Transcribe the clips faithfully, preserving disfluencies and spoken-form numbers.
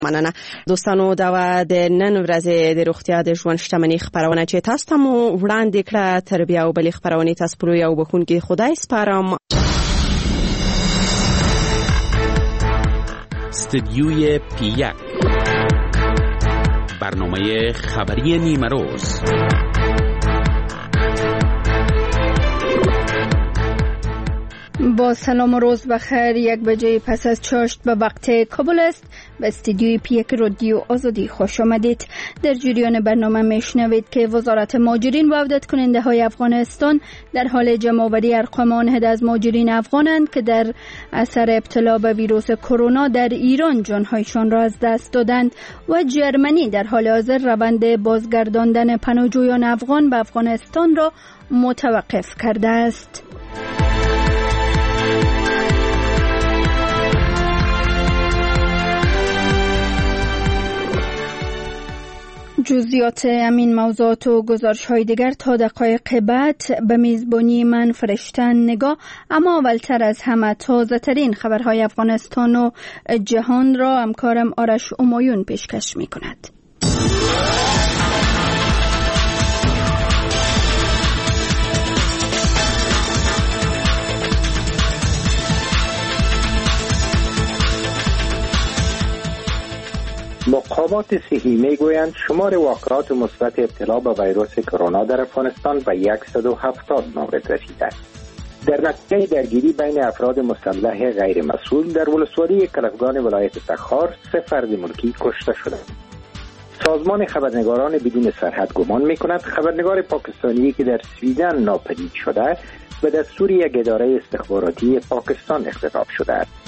مننه دوستانو دا د نن ورځې د روغتیا د ژوند شتمنۍ خبرونه چې تاسو ته مو وړاندې کړه تر بیا او بلې خبرونه تاسو پرو یو بخونکي خدای سپارم. استدیوی پیک برنامه خبری نیمه روز. با سلام و روز بخیر. یک بجه پس از چاشت به وقت کابل است. به استودیوی پیک رادیو آزادی خوش آمدید. در جریان برنامه میشنوید که وزارت مهاجرین و عودت کننده های افغانستان در حال جمع‌آوری ارقام آنهده از مهاجرین افغانند که در اثر ابتلا به ویروس کرونا در ایران جانهایشان را از دست دادند و جرمنی در حال حاضر روند بازگرداندن پناهجویان افغان به افغانستان را متوقف کرده است. جزئیات امین موضوعات و گزارش‌های دیگر تا دقایق بعد به میزبانی من فرشتن نگاه. اما اولتر از همه تازه ترین خبرهای افغانستان و جهان را همکارم آرش امایون پیشکش می کند. مقامات صحی میگویند شمار واقعات مثبت ابتلا به ویروس کرونا در افغانستان به صد و هفتاد مورد رسیده است. در نتیجه درگیری بین افراد مسلح غیر مسئول در ولسوالی کلفگان ولایت تخار سه فرد ملکی کشته شدند. سازمان خبرنگاران بدون سرحد گمان میکند خبرنگار پاکستانی که در سویدن ناپدید شده به دستور یک اداره استخباراتی پاکستان اختطاف شده است.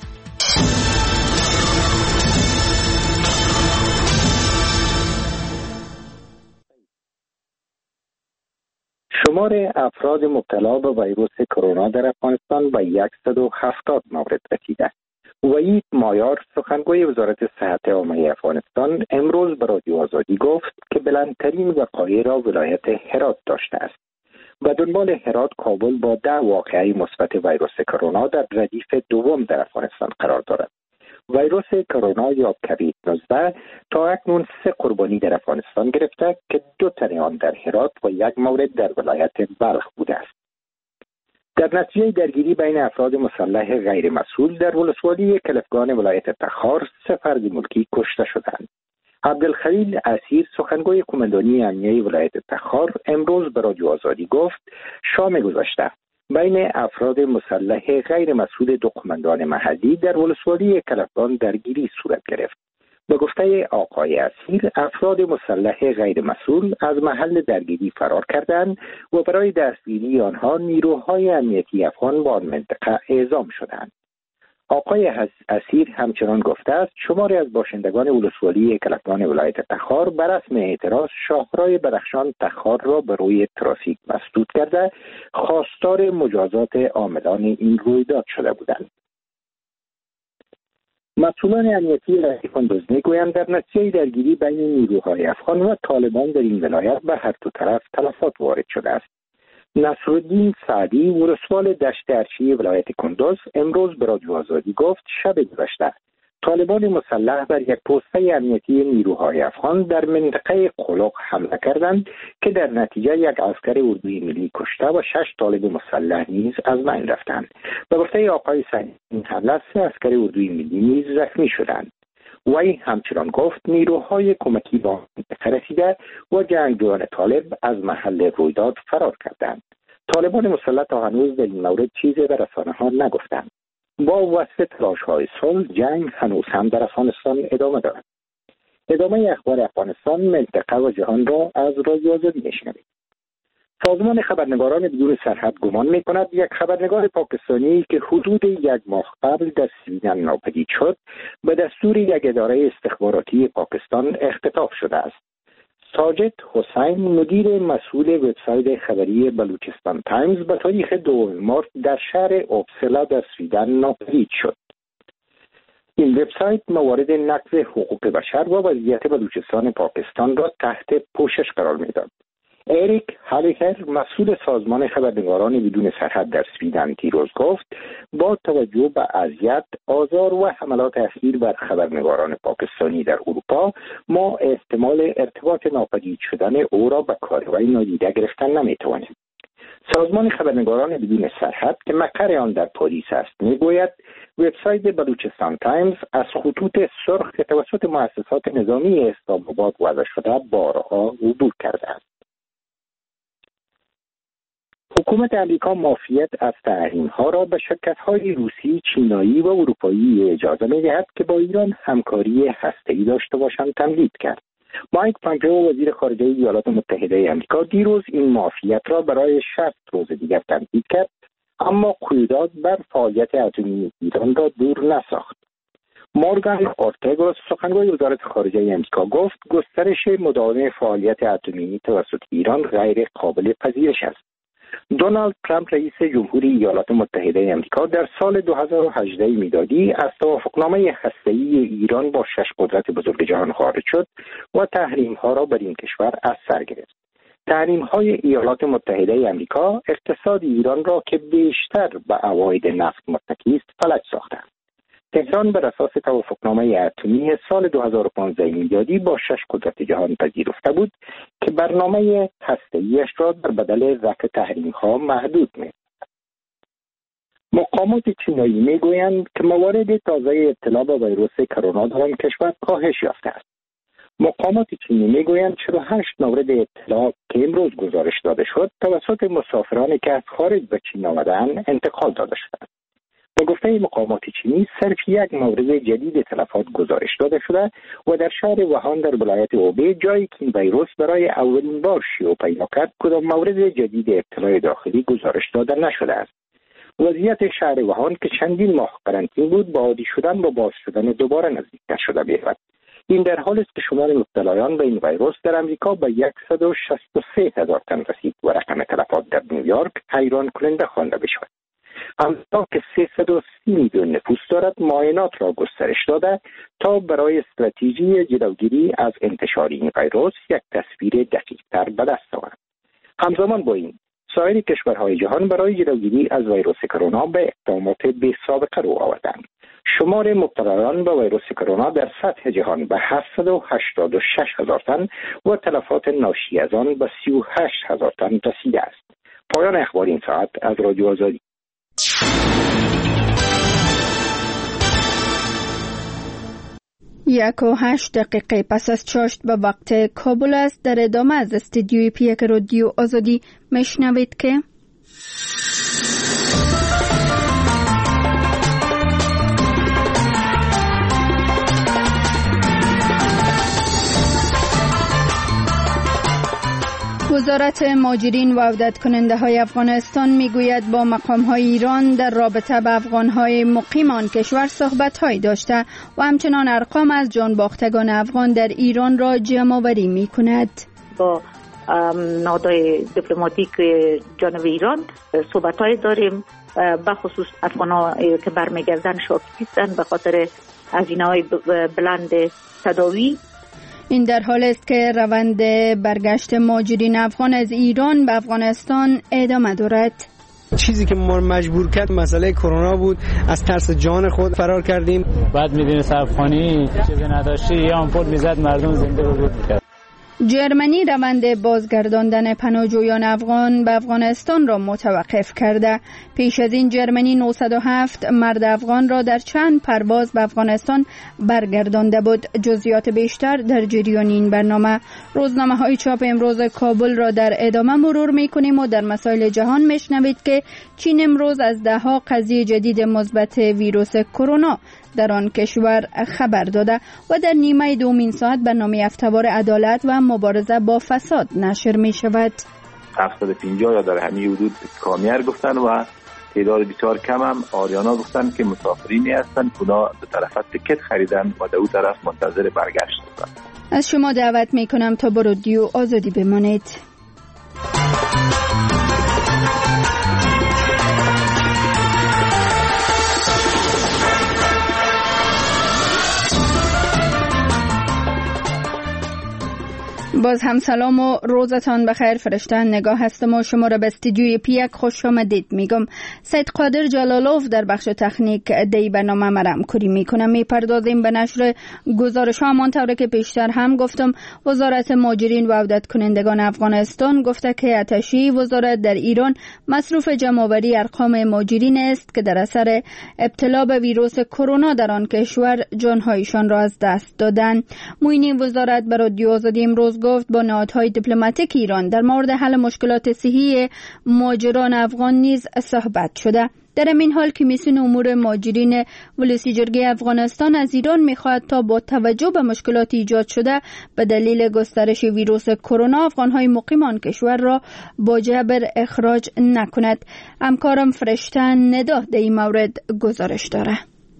شمار افراد مبتلا به ویروس کرونا در افغانستان به صد و هفتاد مورد رسیده. وحید مایار سخنگوی وزارت صحت عامه افغانستان امروز به رادیو آزادی گفت که بلندترین وقایع را ولایت هرات داشته است. و دنبال هرات کابل با ده واقعه مثبت ویروس کرونا در ردیف دوم در افغانستان قرار دارد. ویروس کرونا یا کوید نوزده تا اکنون سه قربانی در افغانستان گرفته که دو تن آن در هرات و یک مورد در ولایت بلخ بوده است. در نتیجه درگیری بین افراد مسلح غیر مسئول در ولسوالی کلفگان ولایت تخار سه فرد ملکی کشته شدند. عبدالخلیل اسیر سخنگوی قماندانی امنیه ولایت تخار امروز به رادیو آزادی گفت شام گذشته بین افراد مسلح غیر مسئول دو قماندان محلی در ولسوالی کلفگان درگیری صورت گرفت. به گفته آقای اسیر افراد مسلح غیر مسئول از محل درگیری فرار کردند و برای دستگیری آنها نیروهای امنیتی افغان به آن منطقه اعزام شدند. آقای اسیر همچنان گفته است شماری از باشندگان ولسوالی کلفگان ولایت تخار بر رسم اعتراض شاهراه بدخشان تخار را به روی ترافیک مسدود کرده خواستار مجازات عاملان این رویداد شده بودند. مسئولان امنیتی ولایت کندوز میگویند در نتیجه درگیری بین نیروهای افغان و طالبان در این ولایت به هر دو طرف تلفات وارد شده است. نصرالدین سعدی ولسوال دشت ارچی ولایت کندوز امروز به رادیو آزادی گفت شب گذشته طالبان مسلح بر یک پوسته امنیتی نیروهای افغان در منطقه قلق حمله کردند که در نتیجه یک عسکر اردوی ملی کشته و شش طالب مسلح نیز از بین رفتند. به گفته آقای سعدی این حمله سه عسکر اردوی ملی نیز زخمی شدند. وی همچنان گفت نیروهای کمکی به منطقه رسیده و جنگجویان طالب از محل رویداد فرار کردند. طالبان مسلح تا هنوز در این مورد چیزی به رسانه‌ها نگفتند. با وصف تلاش‌های صلح جنگ هنوز هم در افغانستان ادامه دارد. ادامه اخبار افغانستان، منطقه و جهان را از رادیو آزادی میشنوید. سازمان خبرنگاران بدون سرحد گمان می‌کند یک خبرنگار پاکستانی که حدود یک ماه قبل در سویدن ناپدید شد به دستور یک اداره استخباراتی پاکستان اختطاف شده است. ساجد حسین مدیر مسئول وبسایت خبری بلوچستان تایمز به تاریخ دوم مارس در شهر اوبسلا در سویدن ناپدید شد. این وبسایت موارد نقض حقوق بشر و وضعیت بلوچستان پاکستان را تحت پوشش قرار می‌داد. اریک هالیکر مسئول سازمان خبرنگاران بدون سرحد در سویدن دیروز گفت با توجه به اذیت، آزار و حملات اخیر بر خبرنگاران پاکستانی در اروپا ما احتمال ارتباط ناپدید شدن او را به کاروائی نادیده گرفتن نمیتوانیم. سازمان خبرنگاران بدون سرحد که مقر آن در پاریس است میگوید وبسایت بلوچستان تایمز از خطوط سرخ که توسط مؤسسات نظامی اسلام آباد وضع شده بارها عبور کرده است. حکومت امریکا معافیت از تحریم‌ها را به شرکت‌های روسی، چینایی و اروپایی اجازه می‌دهد که با ایران همکاری هسته‌ای داشته باشند تمدید کرد. مایک پامپئو وزیر خارجه ایالات متحده آمریکا دیروز این معافیت را برای شصت روز دیگر تمدید کرد، اما قیودات بر فعالیت اتمی ایران را دور نساخت. مورگان اورتگا سخنگوی وزارت خارجه آمریکا گفت گسترش مداوم فعالیت اتمی توسط ایران غیر قابل پذیرش است. دونالد ترامپ رئیس جمهوری ایالات متحده آمریکا در سال دو هزار و هجده میلادی از توافقنامه هسته‌ای ایران با شش قدرت بزرگ جهان خارج شد و تحریم‌ها را بر این کشور از سر گرفت. تحریم‌های ایالات متحده آمریکا اقتصاد ایران را که بیشتر به عواید نفت متکی است فلج ساخته است. تهران بر اساس توافقنامه اتمی سال دو هزار و پانزده میلادی با شش قدرت جهان پذیرفته بود که برنامه هسته‌ایش را در بدل رفع تحریم‌ها محدود می‌کند. مقامات چینایی می‌گویند که موارد تازه ابتلا به ویروس کرونا در آن کشور کاهش یافته است. مقامات چینی می‌گویند چهل و هشت مورد ابتلا که امروز گزارش داده شد توسط مسافرانی که از خارج به چین آمدند انتقال داده شده است. به گفته مقامات چینی صرف یک مورد جدید تلفات گزارش داده شده و در شهر ووهان در ولایت هوبی جایی که این ویروس برای اولین بار شیوع پیدا کرد کدام مورد جدید ابتلا داخلی گزارش داده نشده است. وضعیت شهر ووهان که چندین ماه قرنطینه بود با عادی شدن با باز شدن دوباره نزدیکتر شده می‌رود. این در حالی است که شمار مبتلایان به این ویروس در امریکا به صد و شصت و سه هزار تن رسید و رقم تلفات در نیویورک حیران کننده خوانده می‌شود. امریکا که سیصد و سی میلیون نفوس دارد معاینات را گسترش داده تا برای استراتژی جلوگیری از انتشار این ویروس یک تصویر دقیق‌تر به دست آورد. همزمان با این سایر کشورهای جهان برای جلوگیری از ویروس کرونا به اقدامات بی‌سابقه رو آوردند. شمار مبتلایان به ویروس کرونا در سطح جهان به هفتصد و هشتاد و شش هزار تن و تلفات ناشی از آن به سی و هشت هزار تن رسیده است. پایان اخبار این ساعت از رادیو آزادی. یک و هشت دقیقه پس از چاشت به وقت کابل است. در ادامه از استدیوی پیک رادیو آزادی میشنوید که وزارت مهاجرین و عودت کننده های افغانستان میگوید با مقام های ایران در رابطه به افغان های مقیم آن کشور صحبت های داشته و همچنان ارقام از جان باختگان افغان در ایران را جمع آوری می کند. با نهادهای دیپلماتیک جانب ایران صحبت های داریم، به خصوص افغان ها که برمیگردن شاکی هستند به خاطر هزینه های بلند تداوی. این در حال است که روند برگشت مهاجرین افغان از ایران به افغانستان ادامه دارد. چیزی که ما مجبور کرد مسئله کرونا بود، از ترس جان خود فرار کردیم. بعد می‌دونی افغانی چیزی نداشتی یا آمپول میزد مردم زنده رو بود می‌کرد. جرمنی روند بازگرداندن پناهجویان افغان به افغانستان را متوقف کرده. پیش از این جرمنی نهصد و هفت مرد افغان را در چند پرواز به افغانستان برگردانده بود. جزئیات بیشتر در جریان این برنامه. روزنامه‌های چاپ امروز کابل را در ادامه مرور می‌کنیم و در مسائل جهان میشنوید که چین امروز از ده‌ها قضیه جدید مثبت ویروس کرونا در آن کشور خبر داده و در نیمه دومین ساعت برنامه هفته‌وار عدالت و مبارزه با فساد نشر می شود. هفتصد و پنجاه یا در همین حدود کامیار گفتن و تعداد بسیار کم هم آریانا گفتن که مسافرینی هستند اونا به طرف تکت خریدن و در اون طرف منتظر برگشت هستند. از شما دعوت می کنم تا با رادیو آزادی بمانید. باز هم سلام و روزتان بخیر. فرشته نگاه هستم و شما را به استودیوی پیک خوش آمدید میگم. سید قادر جلالوف در بخش تکنیک دی برنامه مرم کری میکنم. میپردازیم به نشر گزارش ها. همانطور که پیشتر هم گفتم، وزارت مهاجرین و عودت کنندگان افغانستان گفته که اتشی وزارت در ایران مصروف جمع‌آوری ارقام مهاجرین است که در اثر ابتلا به ویروس کرونا در آن کشور جانهایشان را از دست دادند. معین وزارت به رادیو آزادی امروز گفت با نهادهای دیپلماتیک ایران در مورد حل مشکلات صحی مهاجران افغان نیز صحبت شده. در این حال کمیسیون امور مهاجرین ولسی جرگه افغانستان از ایران می‌خواهد تا با توجه به مشکلات ایجاد شده به دلیل گسترش ویروس کرونا افغان‌های مقیم آن کشور را با جبر اخراج نکند. همکارم فرشته ندا در این مورد گزارش داره.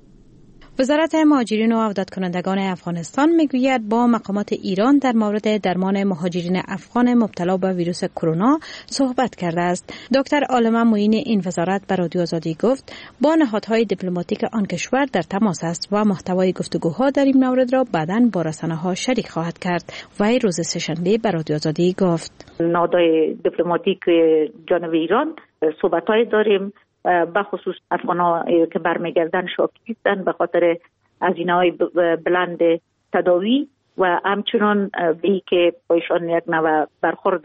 وزارت مهاجرین و عودت کنندگان افغانستان میگوید با مقامات ایران در مورد درمان مهاجرین افغان مبتلا به ویروس کرونا صحبت کرده است. دکتر عالمه معین این وزارت به رادیو آزادی گفت با نهادهای دیپلماتیک آن کشور در تماس است و محتوای گفتگوها در این مورد را بعداً با رسانه‌ها شریک خواهد کرد. وی روز سه‌شنبه به رادیو آزادی گفت نهادهای دیپلماتیک جانب ایران صحبت‌های داریم، به خصوص افغان‌ها که برمیگردن شاکی هستند به خاطر هزینه‌های بلند تداوی و همچنان به ای که بایشان یک نوع برخورد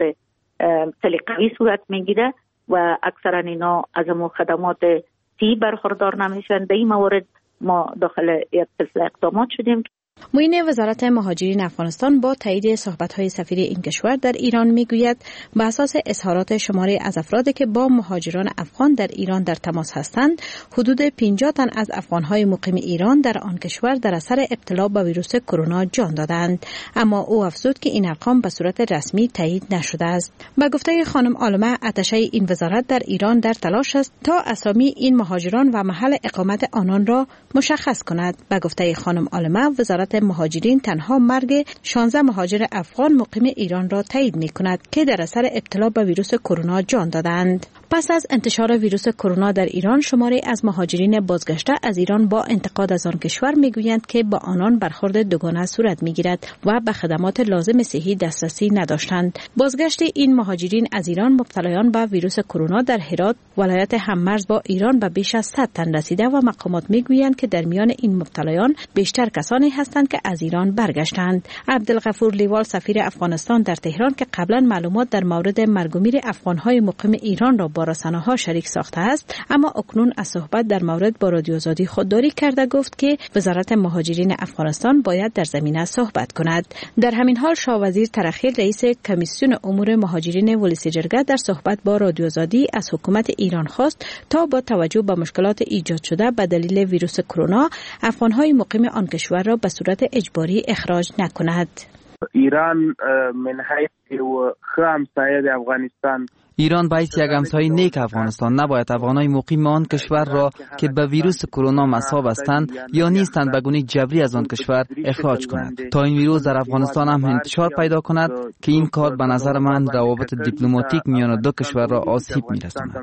خیلی قوی صورت میگیره و اکثرا اینا از همون خدمات سی برخوردار نمیشن. در این موارد ما داخل یک سلسله اقدامات شدیم. معین وزارت مهاجرین افغانستان با تایید صحبت‌های سفیر این کشور در ایران میگوید به اساس اظهارات شماری از افرادی که با مهاجران افغان در ایران در تماس هستند، حدود پنجاه تن از افغان‌های مقیم ایران در آن کشور در اثر ابتلا به ویروس کرونا جان دادند. اما او افزود که این ارقام به صورت رسمی تایید نشده است. به گفته خانم عالمه، اتشه این وزارت در ایران در تلاش است تا اسامی این مهاجران و محل اقامت آنان را مشخص کند. به گفته خانم عالمه، وزارت مهاجرین تنها مرگ شانزده مهاجر افغان مقیم ایران را تایید می کند که در اثر ابتلا به ویروس کرونا جان دادند. پس از انتشار ویروس کرونا در ایران، شماری از مهاجرین بازگشته از ایران با انتقاد از آن کشور میگویند که با آنان برخورد دوگانه صورت میگیرد و به خدمات لازم صحی دسترسی نداشتند. بازگشت این مهاجرین از ایران مبتلایان به ویروس کرونا در هرات ولایت هممرز با ایران به بیش از صد تن رسیده و مقامات میگویند که در میان این مبتلایان بیشتر کسانی هستند که از ایران برگشتند. عبدالغفور لیوال سفیر افغانستان در تهران که قبلا معلومات در مورد مرگ و میر افغان‌های مقیم ایران را با رسانه‌ها شریک ساخته است، اما اکنون از صحبت در مورد با رادیو آزادی خودداری کرده گفت که وزارت مهاجرین افغانستان باید در زمینه صحبت کند. در همین حال شاه وزیر ترخیل رئیس کمیسیون امور مهاجرین ولسی جرگه در صحبت با رادیو آزادی از حکومت ایران خواست تا با توجه به مشکلات ایجاد شده به دلیل ویروس کرونا افغان‌های مقیم آن کشور را به صورت اجباری اخراج نکند. ایران من حیث و همسایه افغانستان ایران باید یک همسایه نیک افغانستان نباید افغانای مقیم آن کشور را که به ویروس کرونا مصاب هستند یا نیستند به گونه جبری از آن کشور اخراج کند تا این ویروس در افغانستان هم انتشار پیدا کند که این کار به نظر من روابط دیپلماتیک میان دو کشور را آسیب می‌رساند.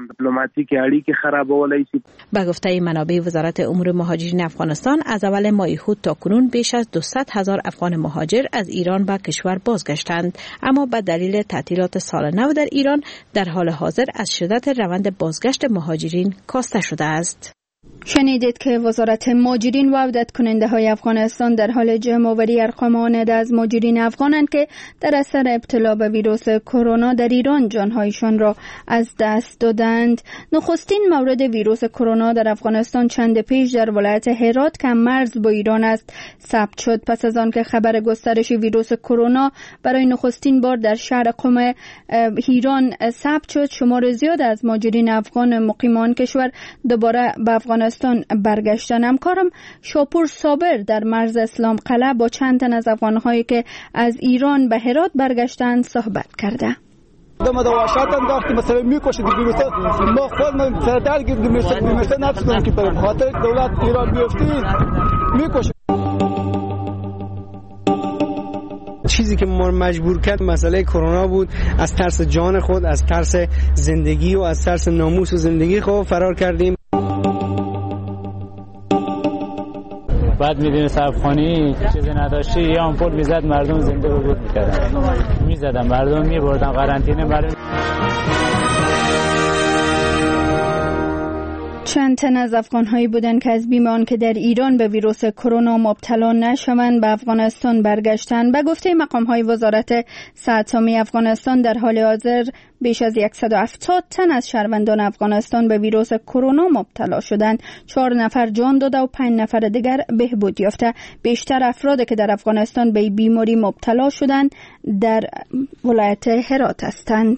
به گفته منابع وزارت امور مهاجرین افغانستان از اول ماه خود تا کنون بیش از دویست هزار افغان مهاجر از ایران به کشور بازگشتند، اما به دلیل تعطیلات سال نو در ایران در حال حاضر از شدت روند بازگشت مهاجرین کاسته شده است. شنیدید که وزارت مهاجرین و عودت کننده های افغانستان در حال جمع‌آوری ارقام آمده از مهاجرین افغانند که در اثر ابتلا به ویروس کرونا در ایران جانهایشان را از دست دادند. نخستین مورد ویروس کرونا در افغانستان چند پیش در ولایت هرات که مرز با ایران است ثبت شد. پس از آن که خبر گسترش ویروس کرونا برای نخستین بار در شهر قم ایران ثبت شد، شمار زیاد از مهاجرین افغان مقیمان کشور دوباره به افغانستان برگشتن. همکارم شاپور صابر در مرز اسلام قلعه با چند تن از افغان‌هایی که از ایران به هرات برگشتند صحبت کرده. دم دواشات انداخت مثلا میکشه ویروس ما خود من سردرگیر میشه نتونم که برم خاطر دولت ایران بیفتی میکشه. چیزی که ما مجبور کرد مسئله کرونا بود. از ترس جان خود، از ترس زندگی و از ترس ناموس و زندگی خود فرار کردیم. بعد میدونست افغانی چیزی نداشتی یه آمپول میزد مردم زنده بود میکردن میزدن مردم میبردن قرنطینه مردم. چند تن از افغان‌هایی بودند که از بیم آن که در ایران به ویروس کرونا مبتلا نشوند به افغانستان برگشتند. به گفته مقام‌های وزارت صحت عامه افغانستان در حال حاضر بیش از صد و هفتاد تن از شهروندان افغانستان به ویروس کرونا مبتلا شدند. چهار نفر جان داده و پنج نفر دیگر بهبود یافته. بیشتر افرادی که در افغانستان به بیماری مبتلا شدند در ولایت هرات هستند.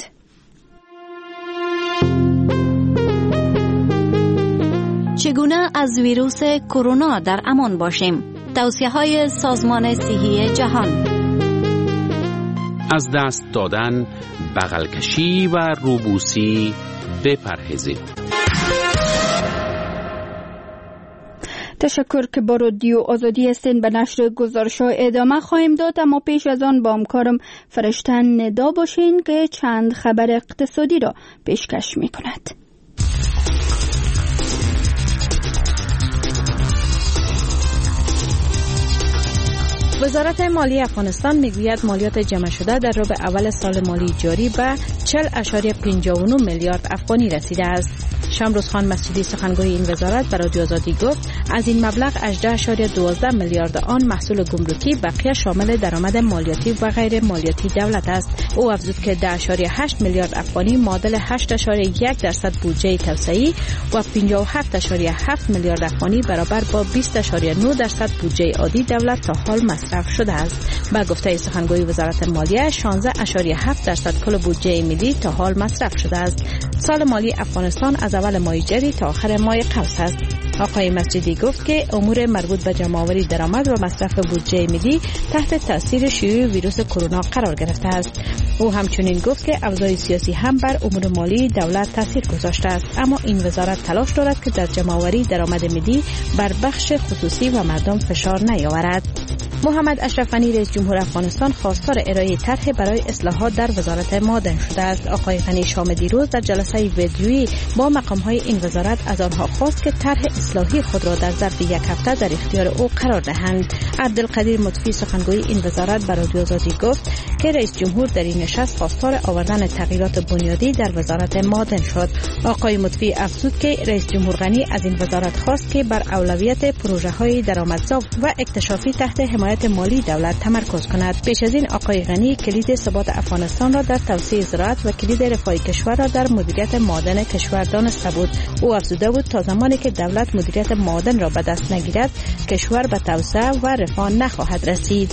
چگونه از ویروس کرونا در امان باشیم؟ توصیه‌های سازمان صحی جهان. از دست دادن، بغل کشی و روبوسی بپرهیزید. تشکر که با رادیو آزادی هستین. به نشر گزارش‌ها ادامه خواهیم داد، اما پیش از آن با همکارم فرشتن ندا باشین که چند خبر اقتصادی را پیشکش می‌کند. وزارت مالی افغانستان میگوید مالیات جمع شده در ربع اول سال مالی جاری به چهل اشاری پنجاه و نه میلیارد افغانی رسیده است. شمروز خان مسجدی سخنگوی این وزارت به رادیو آزادی گفت از این مبلغ هجده اشاری دوازده میلیارد آن محصول گمرکی، بقیه شامل درآمد مالیاتی و غیر مالیاتی دولت است. او افزود که ده اشاری هشت میلیارد افغانی معادل هشت اشاری یک درصد بودجه توسعه‌ای و پنجاه و هفت اشاری هفت میلیارد افغانی برابر با بیست اشاری نه درصد بودجه عادی دولت تا حال مصرف شده است. با گفته سخنگوی وزارت مالیه شانزده اشاری هفت درصد کل بودجه ملی تا حال مصرف شده است. سال مالی افغانستان از اول ماه جاری تا آخر ماه قوس است. آقای مسجدی گفت که امور مربوط به جمع‌آوری درآمد و مصرف بودجه ملی تحت تاثیر شیوع ویروس کرونا قرار گرفته است. او همچنین گفت که اوضاع سیاسی هم بر امور مالی دولت تاثیر گذاشته است، اما این وزارت تلاش دارد که در جمع‌آوری درآمد ملی بر بخش خصوصی و مردم فشار نیاورد. محمد اشرف غنی رئیس جمهور افغانستان خواستار ارائه طرح برای اصلاحات در وزارت معدن شده است. آقای غنی شام دیروز در جلسه ویدیویی با مقام‌های این وزارت از آنها خواست که طرح اصلاحی خود را در ظرف یک هفته در اختیار او قرار دهند. عبدالقدیر مطفی سخنگوی این وزارت به رادیو آزادی گفت که رئیس جمهور در این نشست خواستار آوردن تغییرات بنیادی در وزارت معدن شد. آقای مطفی افزود که رئیس جمهور غنی از این وزارت خواست که بر اولویت پروژه‌های درآمدزا و اکتشافی تحت حمایت مالی دولت تمرکز کند. پیش از این آقای غنی کلید ثبات افغانستان را در توسعه زراعت و کلید رفاه کشور را در مدیریت معدن کشور دانسته بود. او افزوده بود تا زمانی که دولت مدیریت معدن را به دست نگیرد کشور به توسعه و رفاه نخواهد رسید.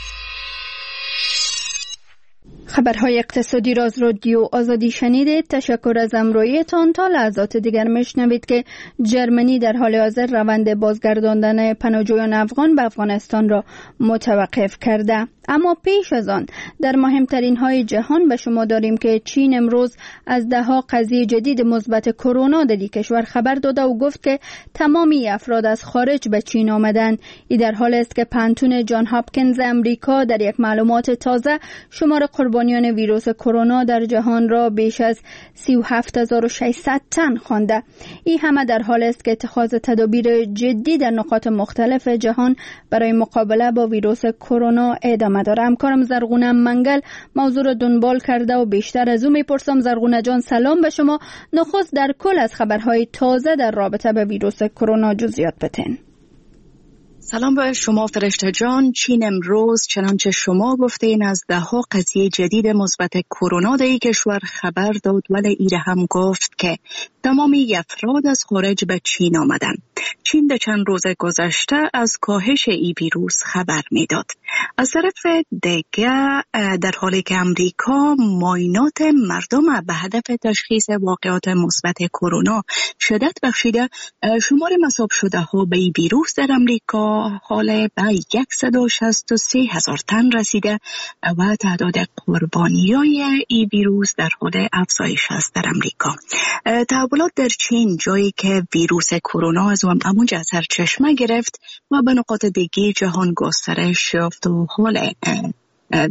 خبرهای اقتصادی را از رادیو آزادی شنیدید. تشکر از همراهیتان. تا لحظات دیگر میشنوید که جرمنی در حال حاضر روند بازگرداندن پناهجویان افغان به افغانستان را متوقف کرده. اما پیش از آن در مهمترین های جهان به شما داریم که چین امروز از ده ها قضیه جدید مثبت کرونا در کشور خبر داده و گفت که تمامی افراد از خارج به چین آمدند. این در حال است که پانتون جان هاپکینز امریکا در یک معلومات تازه شمار قربانیان ویروس کرونا در جهان را بیش از سی و هفت هزار و ششصد تن خوانده. این همه در حال است که اتخاذ تدابیر جدی در نقاط مختلف جهان برای مقابله با ویروس کرونا ادامه داره. همکارم زرغونه منگل موضوع را دنبال کرده و بیشتر از او میپرسم. زرغونه جان سلام به شما. نخست در کل از خبرهای تازه در رابطه با ویروس کرونا جزئیات بتین. سلام به شما فرشته جان. چین امروز چنانچه شما گفتین از ده ها قضیه جدید مثبت کرونا در کشور خبر داد، ولی ایره هم گفت که تمامی افراد از خارج به چین آمدن. چین در چند روز گذشته از کاهش ای ویروس خبر میداد. از طرف دیگه در حالی که امریکا معاینات مردم به هدف تشخیص واقعات مثبت کرونا شدت بخشیده، شمار مصاب شده ها به ای ویروس در امریکا حال به صد و شصت و سه هزار تن رسیده و تعداد قربانیای ای ویروس در حال افزایش است در امریکا. تحولات در چین جایی که ویروس کرونا از اونجا سرچشمه گرفت و به نقاط دیگه جهان گسترش یافت و حال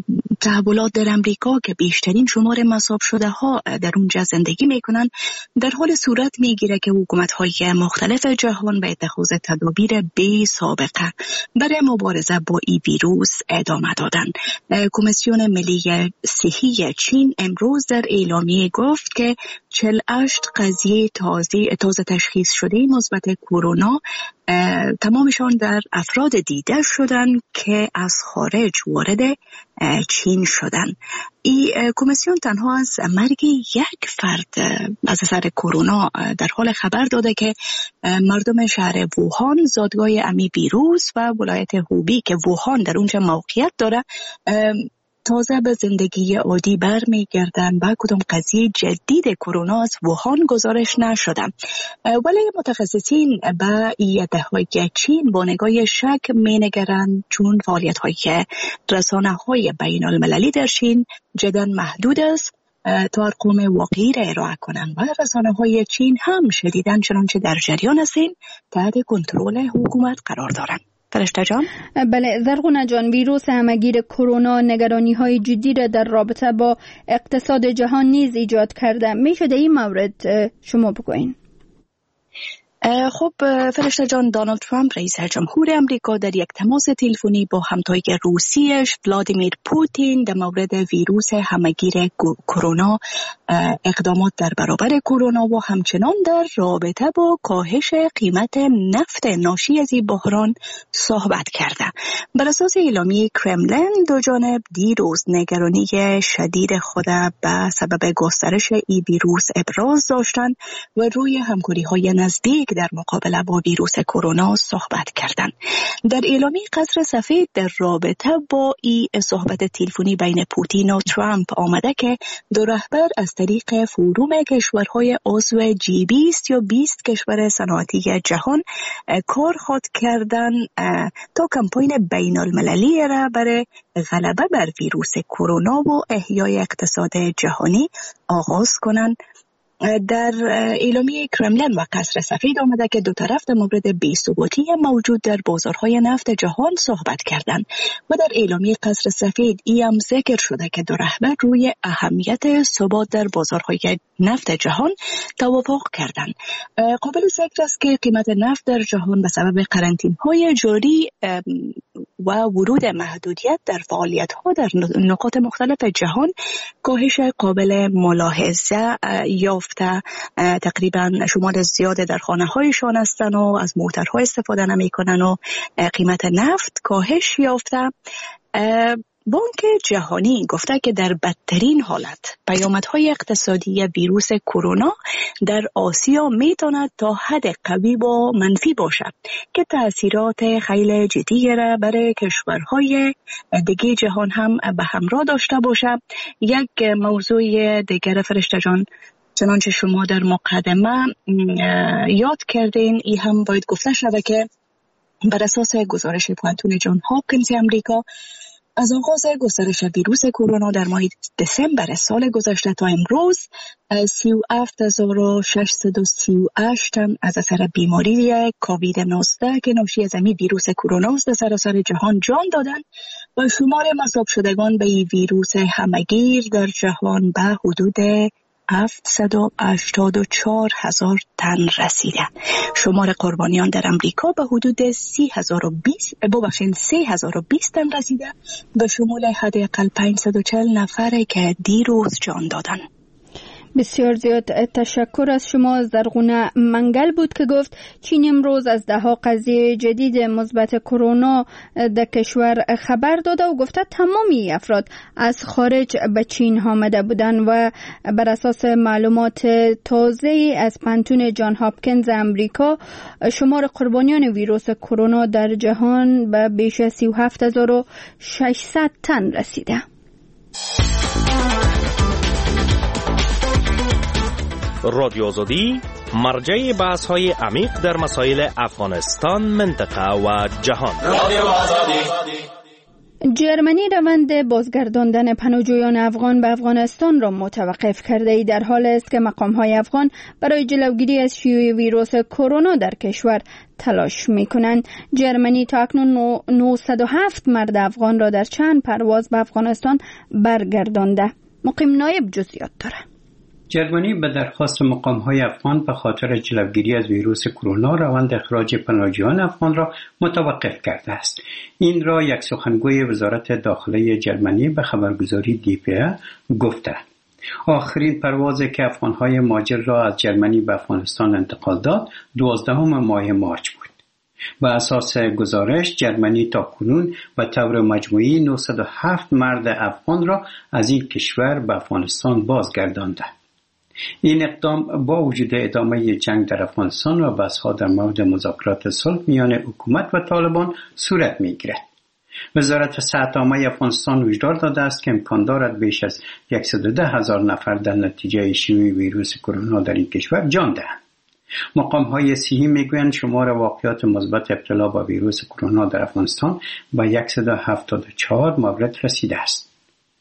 تحولات در امریکا که بیشترین شمار مصاب شده ها در اونجا زندگی میکنن در حال صورت میگیره که حکومت های مختلف جهان به اتخاذ تدابیر بی سابقه برای مبارزه با این ویروس ادامه دادن. کمیسیون ملی صحی چین امروز در اعلامیه گفت که چهل و هشت قضیه تازه تازه تشخیص شده مثبت کرونا تمامشان در افراد دیده شدن که از خارج وارد چین شدن. این کمیسیون تنها از مرگ یک فرد از اثر کرونا در حال خبر داده که مردم شهر ووهان زادگاه امی ویروس و ولایت هوبی که ووهان در اونجا موقعیت داره تازه به زندگی عادی برمیگردن و کدام قضیه جدید کرونا از ووهان گزارش نشده. ولی متخصصین به ایده‌های چین با نگاه شک مینگرند چون فعالیت‌های رسانه‌های بین المللی در چین جدا محدود است تا ارقام واقعی را ارائه کنند و رسانه‌های چین هم شدیداً چنانچه در جریان هستند تحت کنترل حکومت قرار دارند. فرشته جان؟ بله زرغونه جان، ویروس همگیر کرونا نگرانی های جدی را در رابطه با اقتصاد جهان نیز ایجاد کرده. می شده این مورد شما بگوین؟ خب فرشته جان، دونالد ترامپ رئیس جمهور امریکا در یک تماس تلفنی با همتای روسیش ولادیمیر پوتین در مورد ویروس همگیر کرونا، اقدامات در برابر کرونا و همچنان در رابطه با کاهش قیمت نفت ناشی از این بحران صحبت کرده. بر اساس اعلامیه کرملین دو جانب دیروز نگرانی شدید خود به سبب گسترش این ویروس ابراز داشتند و روی همکاری‌های نزدیک در مقابله با ویروس کرونا صحبت کردند. در اعلامیه قصر سفید در رابطه با این صحبت تلفنی بین پوتین و ترامپ آمده که دو رهبر از طریق فوروم کشورهای عضو جی بیست یا بیست کشور صنعتی جهان کار خود کردن تا کمپاین بین المللی را برای غلبه بر ویروس کرونا و احیای اقتصاد جهانی آغاز کنند. در اعلامیه کرملین و قصر سفید آمده که دو طرف در مورد بی‌ثباتی موجود در بازارهای نفت جهان صحبت کردند و در اعلامیه قصر سفید ای هم ذکر شده که دو رهبر روی اهمیت ثبات در بازارهای نفت جهان توافق کردند. قابل ذکر است که قیمت نفت در جهان به سبب قرنطینه‌های جاری و ورود محدودیت در فعالیت‌ها در نقاط مختلف جهان کاهش قابل ملاحظه یافته. تقریبا شمار زیاد در خانه‌هایشان هستند و از موتورها استفاده نمی‌کنند و قیمت نفت کاهش یافته. بانک جهانی گفته که در بدترین حالت پیامدهای اقتصادی ویروس کرونا در آسیا میتواند تا حد قوی و منفی باشد که تأثیرات خیلی جدی را برای کشورهای دیگه جهان هم به همراه داشته باشد. یک موضوع دیگر فرشته جان، چنانچه شما در مقدمه یاد کردین، این هم باید گفته شود که بر اساس گزارش پوانتون جان هاپکینز امریکا از آغاز گسترش ویروس کرونا در ماه دسامبر سال گذشته تا امروز سی و هفت هزار و ششصد و سی و هشت تن از اثر بیماری کووید نوزده که ناشی از این ویروس کرونا است در سراسر جهان جان دادند و شمار مصاب شدگان به این ویروس همگیر در جهان به حدود هفتصد و هشتاد و چهار هزار تن رسیده. شمار قربانیان در امریکا به حدود سی هزار و بیست ببخشید سه هزار و بیست تن رسیده به شمول حداقل پانصد و چهل نفر که دیروز جان دادن. بسیار زیاد تشکر از شما. زرغونه منگل بود که گفت چین امروز از ده ها قضیه جدید مثبت کرونا در کشور خبر داده و گفته تمامی افراد از خارج به چین آمده بودند و بر اساس معلومات تازه از پانتون جان هاپکینز امریکا شمار قربانیان ویروس کرونا در جهان به بیش از سی و هفت هزار و ششصد تن رسیده. رادیو آزادی مرجع بحث های عمیق در مسائل افغانستان، منطقه و جهان. رادیو آزادی. جرمنی روند بازگرداندن پناهجویان افغان به افغانستان را متوقف کرده ای در حال است که مقام‌های افغان برای جلوگیری از شیوع ویروس کرونا در کشور تلاش می‌کنند. جرمنی تا اکنون نهصد و هفت مرد افغان را در چند پرواز به افغانستان برگردانده. مقیم نایب جزئیات دارد. جرمنی به درخواست مقام‌های افغان به خاطر جلوگیری از ویروس کرونا روند اخراج پناهجویان افغان را متوقف کرده است. این را یک سخنگوی وزارت داخلی جرمنی به خبرگزاری دی پی ا گفته. آخرین پروازی که افغان‌های مهاجر را از جرمنی به افغانستان انتقال داد دوازدهم ماه مارچ بود. بر اساس گزارش جرمنی تاکنون به طور مجموعی نهصد و هفت مرد افغان را از این کشور به افغانستان بازگردانده. این اقدام با وجود ادامه جنگ در افغانستان و بحث‌ها در مورد مذاکرات صلح میان حکومت و طالبان صورت می‌گیرد. وزارت صحت عامه افغانستان هشدار داده است که امکان دارد بیش از صد و ده هزار نفر در نتیجه شیوع ویروس کرونا در این کشور جان دهند. مقام‌های صحی میگویند شمار واقعات مثبت ابتلا با ویروس کرونا در افغانستان به صد و هفتاد و چهار مورد رسیده است.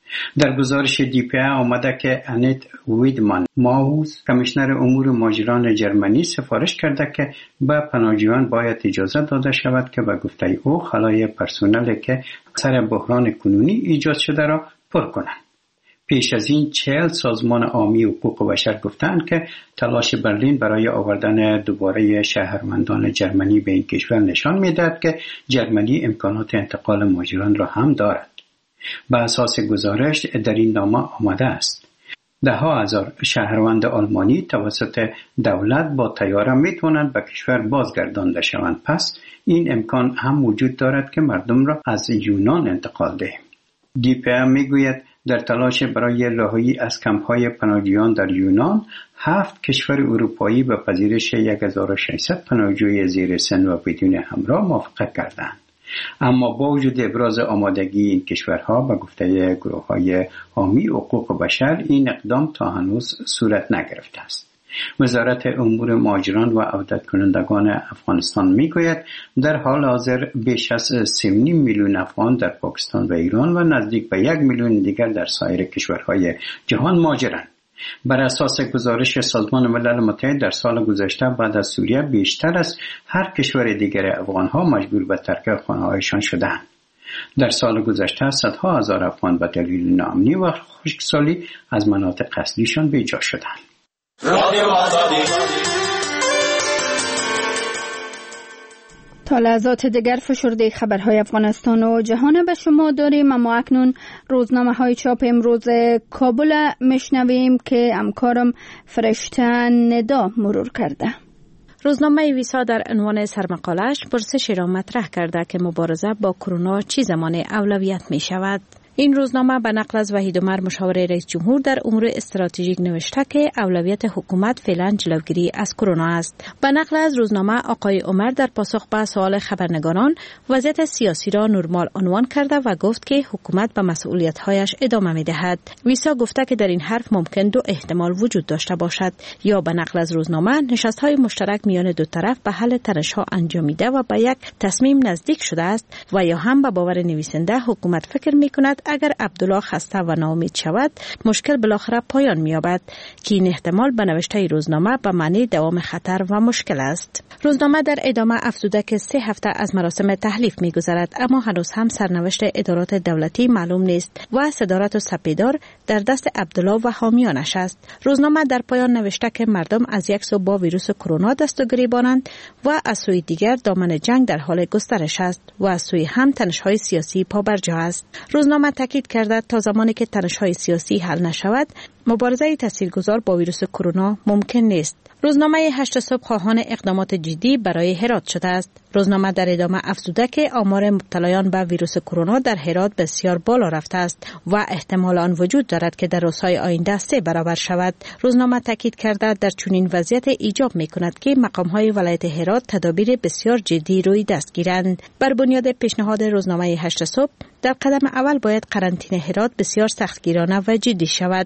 در گزارش دی پی ا آمده که انیت ویدمان ماوز کمیشنر امور مهاجران جرمنی سفارش کرده که به پناهجویان باید اجازه داده شود که به گفته او خلای پرسنل که سر بحران کنونی ایجاد شده را پر کنند. پیش از این چهل سازمان عامی حقوق بشر گفتند که تلاش برلین برای آوردن دوباره شهروندان جرمنی به این کشور نشان می‌دهد که جرمنی امکانات انتقال مهاجران را هم دارد. به اساس گزارش در این نامه آمده است ده ها هزار شهروند آلمانی توسط دولت با طیاره می توانند به کشور بازگردانده شوند. پس این امکان هم وجود دارد که مردم را از یونان انتقال دهیم. دی پی ا می گوید در تلاش برای رهایی از کمپ‌های پناهجویان در یونان هفت کشور اروپایی به پذیرش هزار و ششصد پناهجوی زیر سن و بدون همراه موافقت کردند. اما با وجود ابراز آمادگی این کشورها به گفته گروه‌های حامی حقوق بشر این اقدام تا هنوز صورت نگرفته است. وزارت امور مهاجران و عودت کنندگان افغانستان میگوید در حال حاضر بیش از سه و نیم میلیون افغان در پاکستان و ایران و نزدیک به یک میلیون دیگر در سایر کشورهای جهان مهاجرند. بر اساس گزارش سازمان ملل متحد در سال گذشته بعد از سوریه بیشتر از هر کشور دیگر افغان‌ها مجبور به ترک خانه‌هایشان شدند. در سال گذشته صدها هزار افغان به دلیل ناامنی و خشکسالی از مناطق اصلیشان بیجا شدند. تا لحظات دیگر فشرده خبرهای افغانستان و جهان به شما داریم، اما اکنون روزنامه های چاپ امروز کابل میشنویم که همکارم فرشته ندا مرور کرده. روزنامه ویسا در عنوان سرمقالش پرسشی را مطرح کرده که مبارزه با کرونا چه زمان اولویت می شود. این روزنامه به نقل از وحید عمر مشاور رئیس جمهور در امور استراتژیک نوشته که اولویت حکومت فعلا جلوگیری از کرونا است. به نقل از روزنامه آقای عمر در پاسخ به سوال خبرنگاران وضعیت سیاسی را نرمال عنوان کرده و گفت که حکومت به مسئولیت‌هایش ادامه می‌دهد. ویسا گفته که در این حرف ممکن دو احتمال وجود داشته باشد، یا به نقل از روزنامه نشست‌های مشترک میان دو طرف به حل تنش‌ها انجامیده و به یک تصمیم نزدیک شده است، و یا هم به باور نویسنده حکومت فکر می‌کند اگر عبدالله خسته و ناامید شود مشکل بالاخره پایان می‌یابد، که این احتمال به نوشته روزنامه به معنی دوام خطر و مشکل است. روزنامه در ادامه افزوده که سه هفته از مراسم تحلیف می‌گذرد، اما هنوز هم سرنوشت ادارات دولتی معلوم نیست و صدارت و سپیدار در دست عبدالله و حامیانش است. روزنامه در پایان نوشته که مردم از یک سو با ویروس کرونا دست و گریبانند و از سوی دیگر دامن جنگ در حال گسترش است و از سوی هم تنش‌های سیاسی پابرجا است. روزنامه تاکید کرده تا زمانی که تنش‌های سیاسی حل نشود مبارزه تاثیرگذار با ویروس کرونا ممکن نیست. روزنامه هشت صبح خواهان اقدامات جدی برای هرات شده است. روزنامه در ادامه افزوده که آمار مبتلایان به ویروس کرونا در هرات بسیار بالا رفته است و احتمال آن وجود دارد که در روزهای آینده سه برابر شود. روزنامه تاکید کرده در چنین وضعیت ایجاب می‌کند که مقام‌های ولایت هرات تدابیر بسیار جدی روی دست گیرند. بر بنیاد پیشنهاد روزنامه هشت صبح در قدم اول باید قرنطینه هرات بسیار سختگیرانه و جدی شود.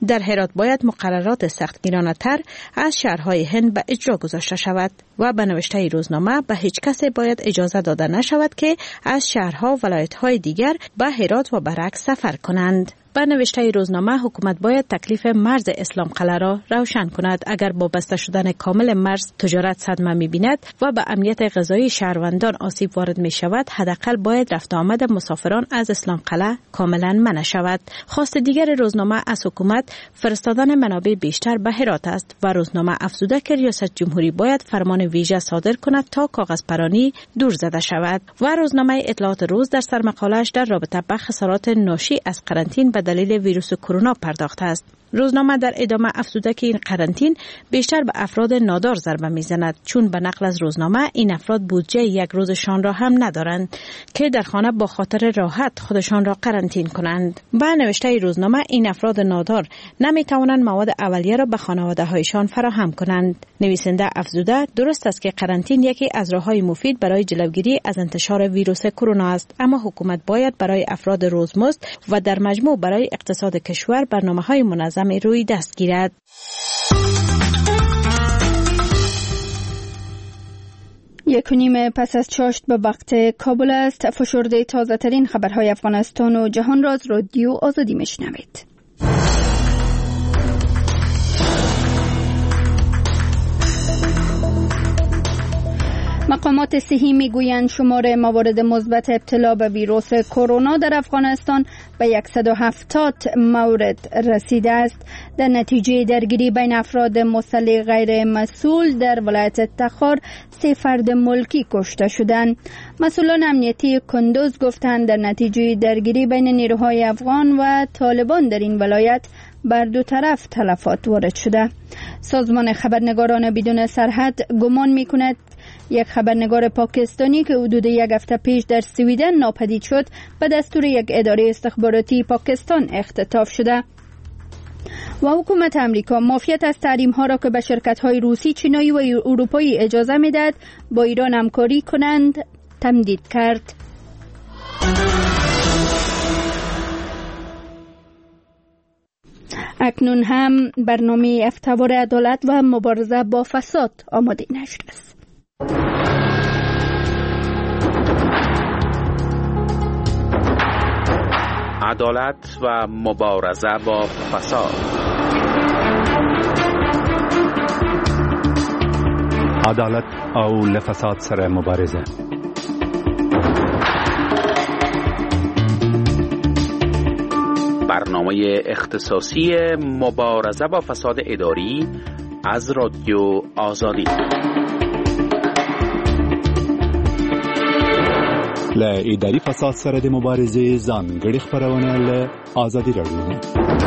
در هرات باید مقررات سختگیرانه تر از شهرهای هند به اجرا گذاشته شود و به نوشته روزنامه به هیچ کس باید اجازه داده نشود که از شهرها و ولایت‌های دیگر به هرات و برعکس سفر کنند. به نوشته روزنامه حکومت باید تکلیف مرز اسلام قلعه را روشن کند. اگر با بسته شدن کامل مرز تجارت صدمه می‌بیند و به امنیت غذایی شهروندان آسیب وارد می شود، حداقل باید رفت آمد مسافران از اسلام قلعه کاملا منع شود. خواست دیگر روزنامه از حکومت فرستادن منابع بیشتر به هرات است و روزنامه افزوده که ریاست جمهوری باید فرمان ویژه صادر کند تا کاغذ پرانی دور زده شود. و روزنامه اطلاعات روز در سرمقاله‌اش در رابطه با خسارات ناشی از قرنطینه به دلیل ویروس کرونا پرداخته است. روزنامه در ادامه افزوده که این قرنطینه بیشتر به افراد نادار ضربه میزند، چون به نقل از روزنامه این افراد بودجه یک روزشان را هم ندارند که در خانه با خاطر راحت خودشان را قرنطین کنند. به نوشته روزنامه این افراد نادار نمی توانند مواد اولیه را به خانواده هایشان فراهم کنند. نویسنده افزوده درست است که قرنطینه یکی از راههای مفید برای جلوگیری از انتشار ویروس کرونا است، اما حکومت باید برای افراد روزمزد و در مجموع برای اقتصاد کشور برنامه‌های منظم روی دست گیرد. یک و نیم پس از چاشت به وقت کابل است. فشرده تازه ترین خبرهای افغانستان و جهان را از رادیو آزادی میشنوید. مقامات صحی میگویند شمار موارد مثبت ابتلا به ویروس کرونا در افغانستان به صد و هفتاد مورد رسیده است. در نتیجه درگیری بین افراد مسلح غیر مسئول در ولایت تخار سه فرد ملکی کشته شدند. مسئولان امنیتی کندوز گفتند در نتیجه درگیری بین نیروهای افغان و طالبان در این ولایت بر دو طرف تلفات وارد شده. سازمان خبرنگاران بدون سرحد گمان می‌کند یک خبرنگار پاکستانی که حدود یک هفته پیش در سویدن ناپدید شد به دستور یک اداره استخباراتی پاکستان اختطاف شده. و حکومت امریکا معافیت از تحریم‌ها را که به شرکت‌های روسی، چینایی و اروپایی اجازه می‌دهد با ایران همکاری کنند تمدید کرد. اکنون هم برنامه اختبار عدالت و مبارزه با فساد آماده نشده است. عدالت و مبارزه با فساد. عدالت او لفساد سره مبارزه. برنامه اختصاصی مبارزه با فساد اداری از رادیو آزادی. ل اداري فساد سره د مبارزې ځانګړي خبرونه له آزادي رادیو.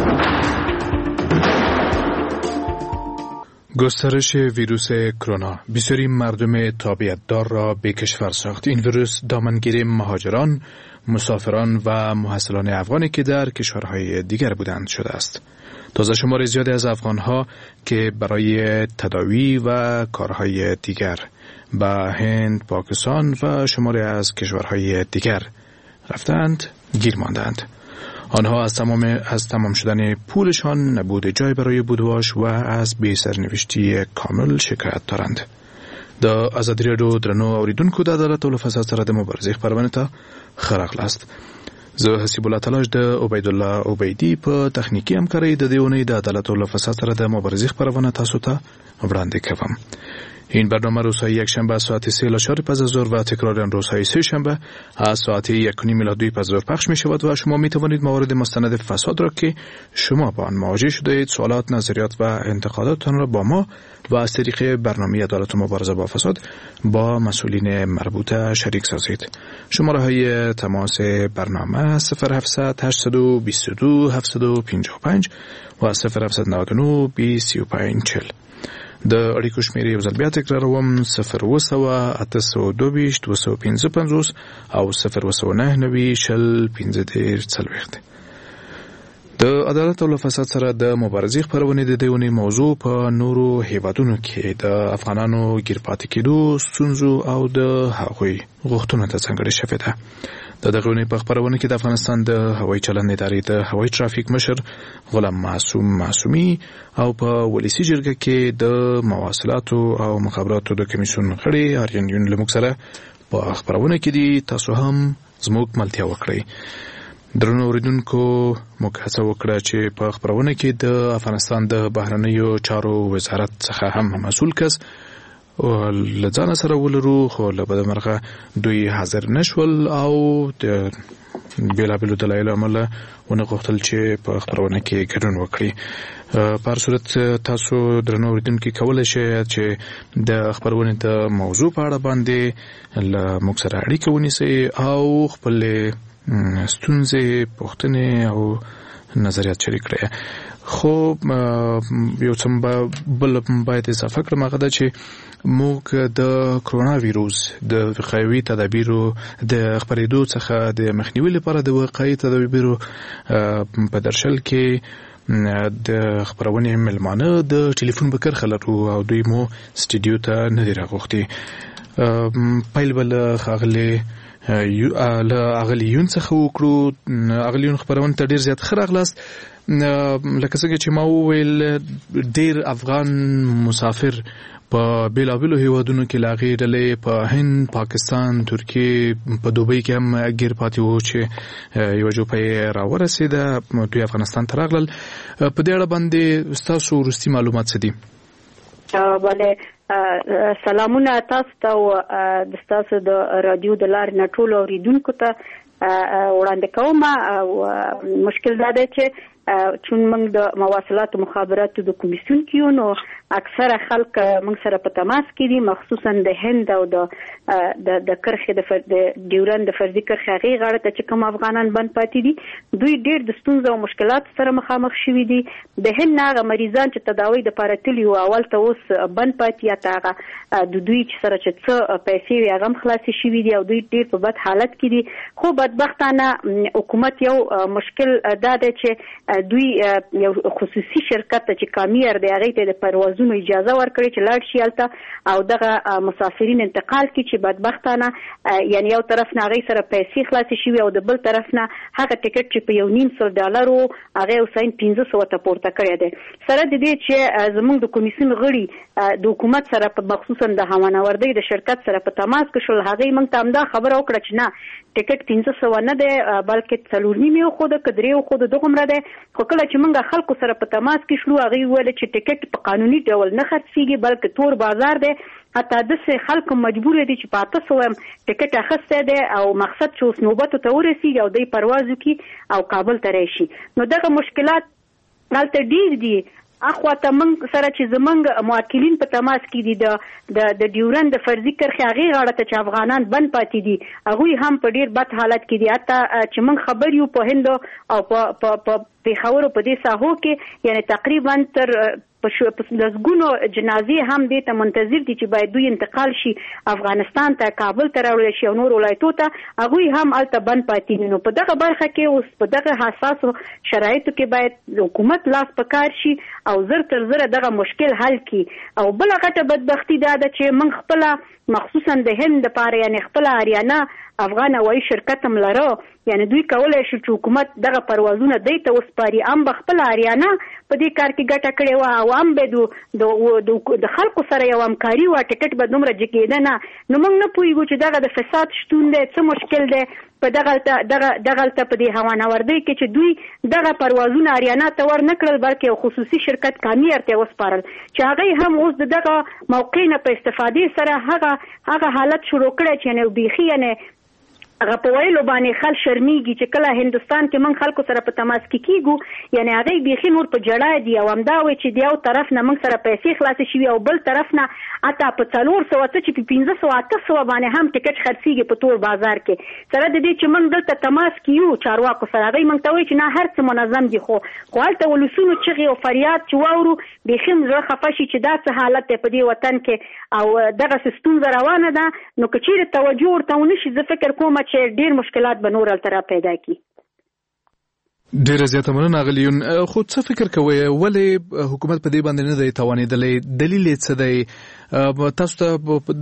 گسترش ویروس کرونا بسیاری مردم تابعیت‌دار را به کشور ساخت. این ویروس دامنگیر مهاجران، مسافران و محصلان افغانی که در کشورهای دیگر بودند شده است. تازه شمار زیادی از افغانها که برای تداوی و کارهای دیگر به هند، پاکستان و شماری از کشورهای دیگر رفتند گیر ماندند. آنها از تمام از تمام شدن پولشان، نبود جای برای بودواش و از بی سرنوشتی کامل شکایت دارند. دا آزادی رو درنو اوریدونکو د عدالت او فساد سره د مبارزې خبرونه ته خراغل است. زه حسیب الله تلاش د عبید الله عبیدی په تخنیکی همکارۍ د دیونې د عدالت او فساد سره د مبارزې خبرونه تاسو ته وړاندې کوم. این برنامه روزهای یک شنبه ساعت سه الی چهار پس از ظهر و تکرار آن روزهای سه شنبه از ساعت یک و نیم الی دو پس از ظهر پخش می شود و شما می توانید موارد مستند فساد را که شما با آن مواجه شده اید، سوالات، نظریات و انتقاداتتان را با ما و از طریق برنامه عدالت و مبارزه با فساد با مسئولین مربوطه شریک سازید. شماره های تماس برنامه صفر هفتصد هشتصد و بیست و دو هفتصد و پنجاه و پنج و صفر هفتصد و نود و نه بیست سی و پنج چهل. د اړیکو شمېرې یو ځل بیا تکراروم: صفر اوه سوه اته سوه دوه ویشت دوه سوه پنځه پنځوس او صفر اوه سوه نهه نوي شل پنځه دېرش څلوېښت. د عدالت او فساد سره د مبارزې خپرونې د دې اونۍ موضوع په نورو هیوادونو کې د افغانانو ګیر پاتې کېدو، ستونزو او د هغوی غوښتنو ته ځانګړې شوې ده. د دغه ونې په خبرونه کې د افغانستان د هوایي چلند ادارې د هوایي ترافیک مشر غلام معصوم معصومي او په ولسی جرګه کې د مواصلاتو او مخابراتو د کمیسیون غړي آریان یون لمک سره په خبرونه کې دي. تاسو هم زموږ ملتیا وکړئ. درنو اوریدونکو موږ هڅه وکړه چې په خبرونه کې د افغانستان د بهرنیو چارو وزارت څخه هم مسؤل کس لځان سره ولرو، خو له بده مرغه دوی حاضر نشول او د بیلابیلو دلایلو امله ونه غوښتل چې په خبرونه کې ګډون وکړي. په هر صورت تاسو درنو اوریدونکو کولای شئ چې د خبرونه د موضوع په اړه باندې له موږ سره اړیکه ونیسئ او خپل ستونزې، پوښتنې او نظریات شریک کړئ. خو یو څه بل باید اضافه کړم، هغه دا چې موږ د کرونا ویروس د وقایوي تدابیرو د خپرېدو څخه د مخنیوي لپاره د وقایي تدابیرو په درشل کې د خبرونې ملمانه د ټلیفون په کرښه لرو او دوی مو سټډیو ته نه دي راغوښتي. پیل بل ښاغلی له اغلی یون څخه وکړو. اغلی یون خبرونه ته ډیر زیات ښه راغلاست. لکه څنګه چې ما وویل ډیر افغان مسافر په بیلابیلو هیوادونو کې لاغې ډلې په هند، پاکستان، ترکیه، په دوبۍ کې هم ګیر پاتې وو چې یو جوپه راورسېده، دوی افغانستان ته راغلل. په دې اړه باندې ستاسو وروستي معلومات څه دي؟ بله سلامونه تاسو ته او د تاسو د رادیو د لارې نه ټولو اوریدونکو ته وړاندې کوم. او مشکل دا دی چې چون موږ د مواصلات او مخابراتو د کمیسیون کې یو، نو اکثره خلک موږ سره په تماس کې دي، مخصوصا د هند او د د کرښې د ډیورن د فرضي کرښې هغې غاړه ته چې کوم افغانان بند پاتې دي، دوی ډېر د ستونزو او مشکلاتو سره مخامخ شوي دي. د هند نه هغه مریضان چې تداوی دپاره تلي وو اول ته اوس بند پاتې، یا ته هغه د دوی چې سره چې څه پیسې وي هغه هم خلاصې شوي دي او دوی ډېر په بد حالت کې دي. خو بدبختانه حکومت یو مشکل دا دی چې دوی یو خصوصي شرکت ته چې کامیر دی هغې ته د پروازونو اجازه ورکړي چې لاړ شي هلته او دغه مسافرین انتقال کړي، چې بدبختانه یعنی یو طرف نه هغې سره پیسې خلاصې شوي او د بل طرف نه هغه ټکټ چې په یو نیم سل ډالر و هغې اوساین پنځه سوه ته پورته کړی دی. سره د دې چې زموږ د کمیسیون غړي د حکومت سره په خصوصا د هوانوردۍ د شرکت سره په تماس کې شول، هغې موږ ته همدا خبره وکړه چې نه ټکټ پنځه سوه نه دی بلکې څلور نیم یې وښوده که درې وښوده دغومره دی. خو کله چې موږ خلکو سره په تماس کې شلو هغې وویل چې ټکټ په قانوني ډول نه خرڅېږي بلکې تور بازار دی. حتی داسې خلک مجبور دي چې په اته سوه ټکټ اخیستی دی او مقصد چې اوس نوبتو ته ورسېږي او دی پرواز وکړي او کابل ته راشي. نو دغه مشکلات هلته ډېر دي. اخوا ته موږ سره چې زموږ موکلین په تماس کې دي د د ډیورن د فرضي کرښې هغې غاړه ته چې افغانان بند پاتې دي، هغوی هم په ډېر بد حالت کې دي. حتی چې موږ خبر یو په هند او په پېښور په دې ساحو کې یعنی تقریبا تر لسګونو جنازې هم دې ته منتظر دي چې باید دوی انتقال شي افغانستان ته، کابل ته راوړل شي او نور ولایتو ته، هغوی هم هلته بند پاتې دي. نو په دغه برخه کې اوس په دغه حساسو شرایطو کې باید حکومت لاس په کار شي او زر تر زره دغه مشکل حل کړي. او بله غټه بدبختي دا ده چې موږ خپله مخصوصا د هند دپاره یعنې خپله اریانا افغان هوایي شرکت هم لره، یعنې دوی کولی شي چې حکومت دغه پروازونه دی ته وسپاري. هم به خپله اریانا په دې کار کې ګټه کړې وه او هم به د خلکو سره یو همکاري وه، ټکټ به دومره جګېده نه. نو موږ نه پوهېږو چې دغه د فساد شتون دی، څه مشکل دی په دغلته په دې هوانوردۍ کې چې دوی دغه پروازونه اریانا ته ور نه کړل بلکې یو خصوصي شرکت کامیر ته وسپارل، چې هغې هم اوس د دغه موقع نه په استفادې سره هغه هغه حالت شروع کړی چې یعنې بیخي یعنې هغه په ویلو باندې خلک شرمېږي چې کله هندوستان کې موږ خلکو سره په تماس کې کېږو یعنې هغې بیخي نور په جړا دي او همدا وایي چې د یو طرف نه موږ سره پیسې خلاصې شوي او بل طرف نه حتی په څلور سوه څه چې په پنځه سوه اته سوه باندې هم ټکټ خرڅېږي په تور بازار کې. سره د دې چې موږ دلته تماس کې یو چارواکو سره هغوی موږ ته وایي چې نه هر څه منظم دي، خو خو هلته ولسونو چغې او فریاد چې واورو بیخي م زړه خفه شي چې دا څه حالت دی په دې وطن کې او دغسې ستونزه روانه ده. نو که چیرې توجه ورته ونه شي زه فکر کوم چې ډېر مشکلات به نور هلته را پیدا کړي. ډیره زیاته مننه اغلیون. خو څه فکر کوئ ولې حکومت په دې باندې نه دی توانېدلی؟ دلیل یې څه دی؟ تاسو ته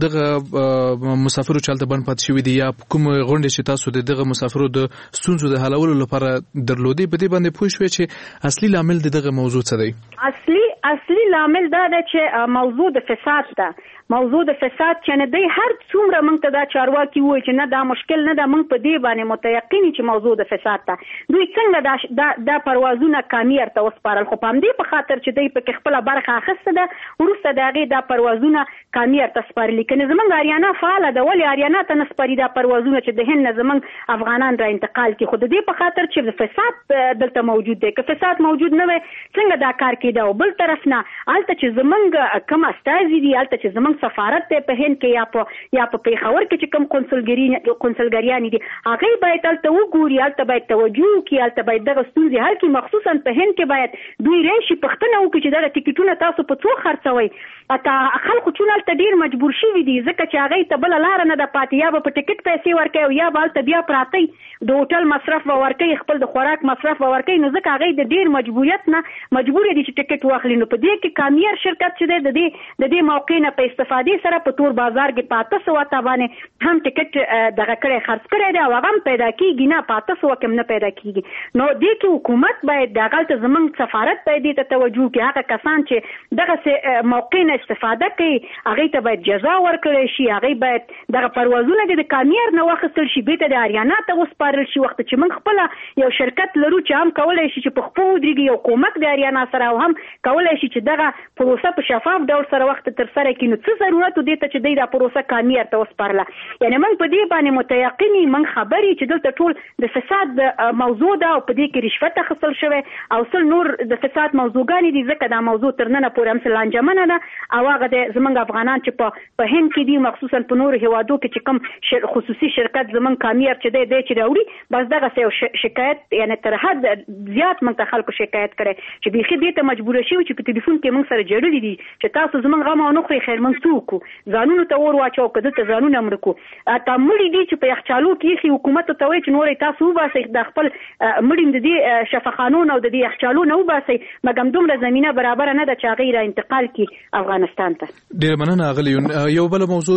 دغه مسافرو چالت بند پاتې شوي دي یا کوم غونډې چې تاسو د دغه مسافرو د ستونزو د حلولو لپاره درلودي په دې باندې پوه شوئ چې اصلي لامل د دغه موضوع څه دی؟ اصلي اصلي لامل دا دی چې موضوع د فساد ده. موضوع د فساد چې نه دی هر څومره موږ ته دا چارواکي وایي چې نه دا مشکل نه ده، موږ په دې باندې متيقن چې موضوع د فساد ده. دوی څنګه دا دا, دا پروازونه کامیار ته وسپارل؟ خو په همدې په خاطر چې دوی په خپل برخه اخیسته ده، وروسته د هغې دا پروازونه کامیار ته سپارلي. کنه زمونږ اریانا فعاله ده، ولې اریانا ته نه سپاري دا پروازونه چې د هند نه زمونږ افغانان را انتقال کړي؟ خو د دې په خاطر چې فساد دلته موجود دی. که فساد موجود نه وي څنګه دا کار کېده؟ او بل طرف نه هلته چې زمونږ کوم استازي دي، هلته چې زمونږ سفارت دی په هند کې یا په یا په پیښور کې چې کوم قونسلګری قونسلګریانې دي، هغه باید هلته وګوري، هلته باید توجه وکړي، هلته باید دغه ستونزې حل کړي. مخصوصا په هند کې باید دوی راشي پوښتنه وکړي چې دغه ټیکټونه تاسو په څو خرڅوئ. اته خلکو چون هلته ډېر مجبور شوي دي ځکه چې هغې ته بله لاره نه ده پاتې، یا به په ټیکټ پیسې ورکوي او یا به هلته بیا پراتی د هوټل مصرف به ورکوي، خپل د خوراک مصرف به ورکوي. نو ځکه هغې د ډېر مجبوریت نه مجبور دي چې ټیکټ واخلي. نو په دې کې کامیار شرکت چې دی د دې د دې موقع نه په استفادې سره په تور بازار کې په اته سوه ته باندې هم ټیکټ دغه کړی خرڅ کړی دی او هغه هم پیدا کېږي نه، په اته سوه کې هم نه پیدا کېږي. نو دې کې حکومت باید دغلته زموږ سفارت باید دې ته توجه وکړي. هغه کسان چې دغسې موقع نه استفاده کوي هغې ته باید جزا ورکړی شي، هغې باید دغه پروازونه د کامیار نه واخیستل شي، بېرته د اریانا ته وسپارل شي. وخت چې موږ خپله یو شرکت لرو چې هم کولی شي چې په خپو ودرېږي، یو کومک د اریانا سره، او هم کولی شي چې دغه پروسه په شفاف ډول سره وخت ترسره کړي. نو څه ضرورت و دې ته چې دوی دا پروسه کامیار ته وسپارله؟ یعنې موږ په دې باندې متیقن یو، موږ خبر یو چې دلته ټول د فساد موضوع ده او په دې کې رشوت اخیستل شوی او سل نور د فساد موضوعګانې دي. ځکه دا موضوع تر ننه پورې همسې لانجمنه ده او هغه د زموږ افغانان چې په په هند کې دي، مخصوصا په نورو هیوادو کې چې کوم خصوصي شرکت زموږ کامیار چې دی دی چې راوړي، بس دغسې یو شکایت یعنې تر حد زیات موږ ته خلکو شکایت کړی چې بیخي دې ته مجبوره شوي چې په تلیفون کې موږ سره جړلي دي چې تاسو زموږ غم او نه خورئ، خیر موږ څه وکړو؟ ځانونو ته اور واچو که دلته ځانونه مړه کړو. تا مړي دي چې په یخچالو کې ایښي، حکومت ته وایي چې نور تاسو وباسئ د خپل مړي د دې شفاخانو او د دې یخچالو نه وباسئ، مګم دومره زمینه برابره نه ده چې هغې را انتقال کړي افغانستان ته. ډېره مننه اغلیون. یو بله موضوع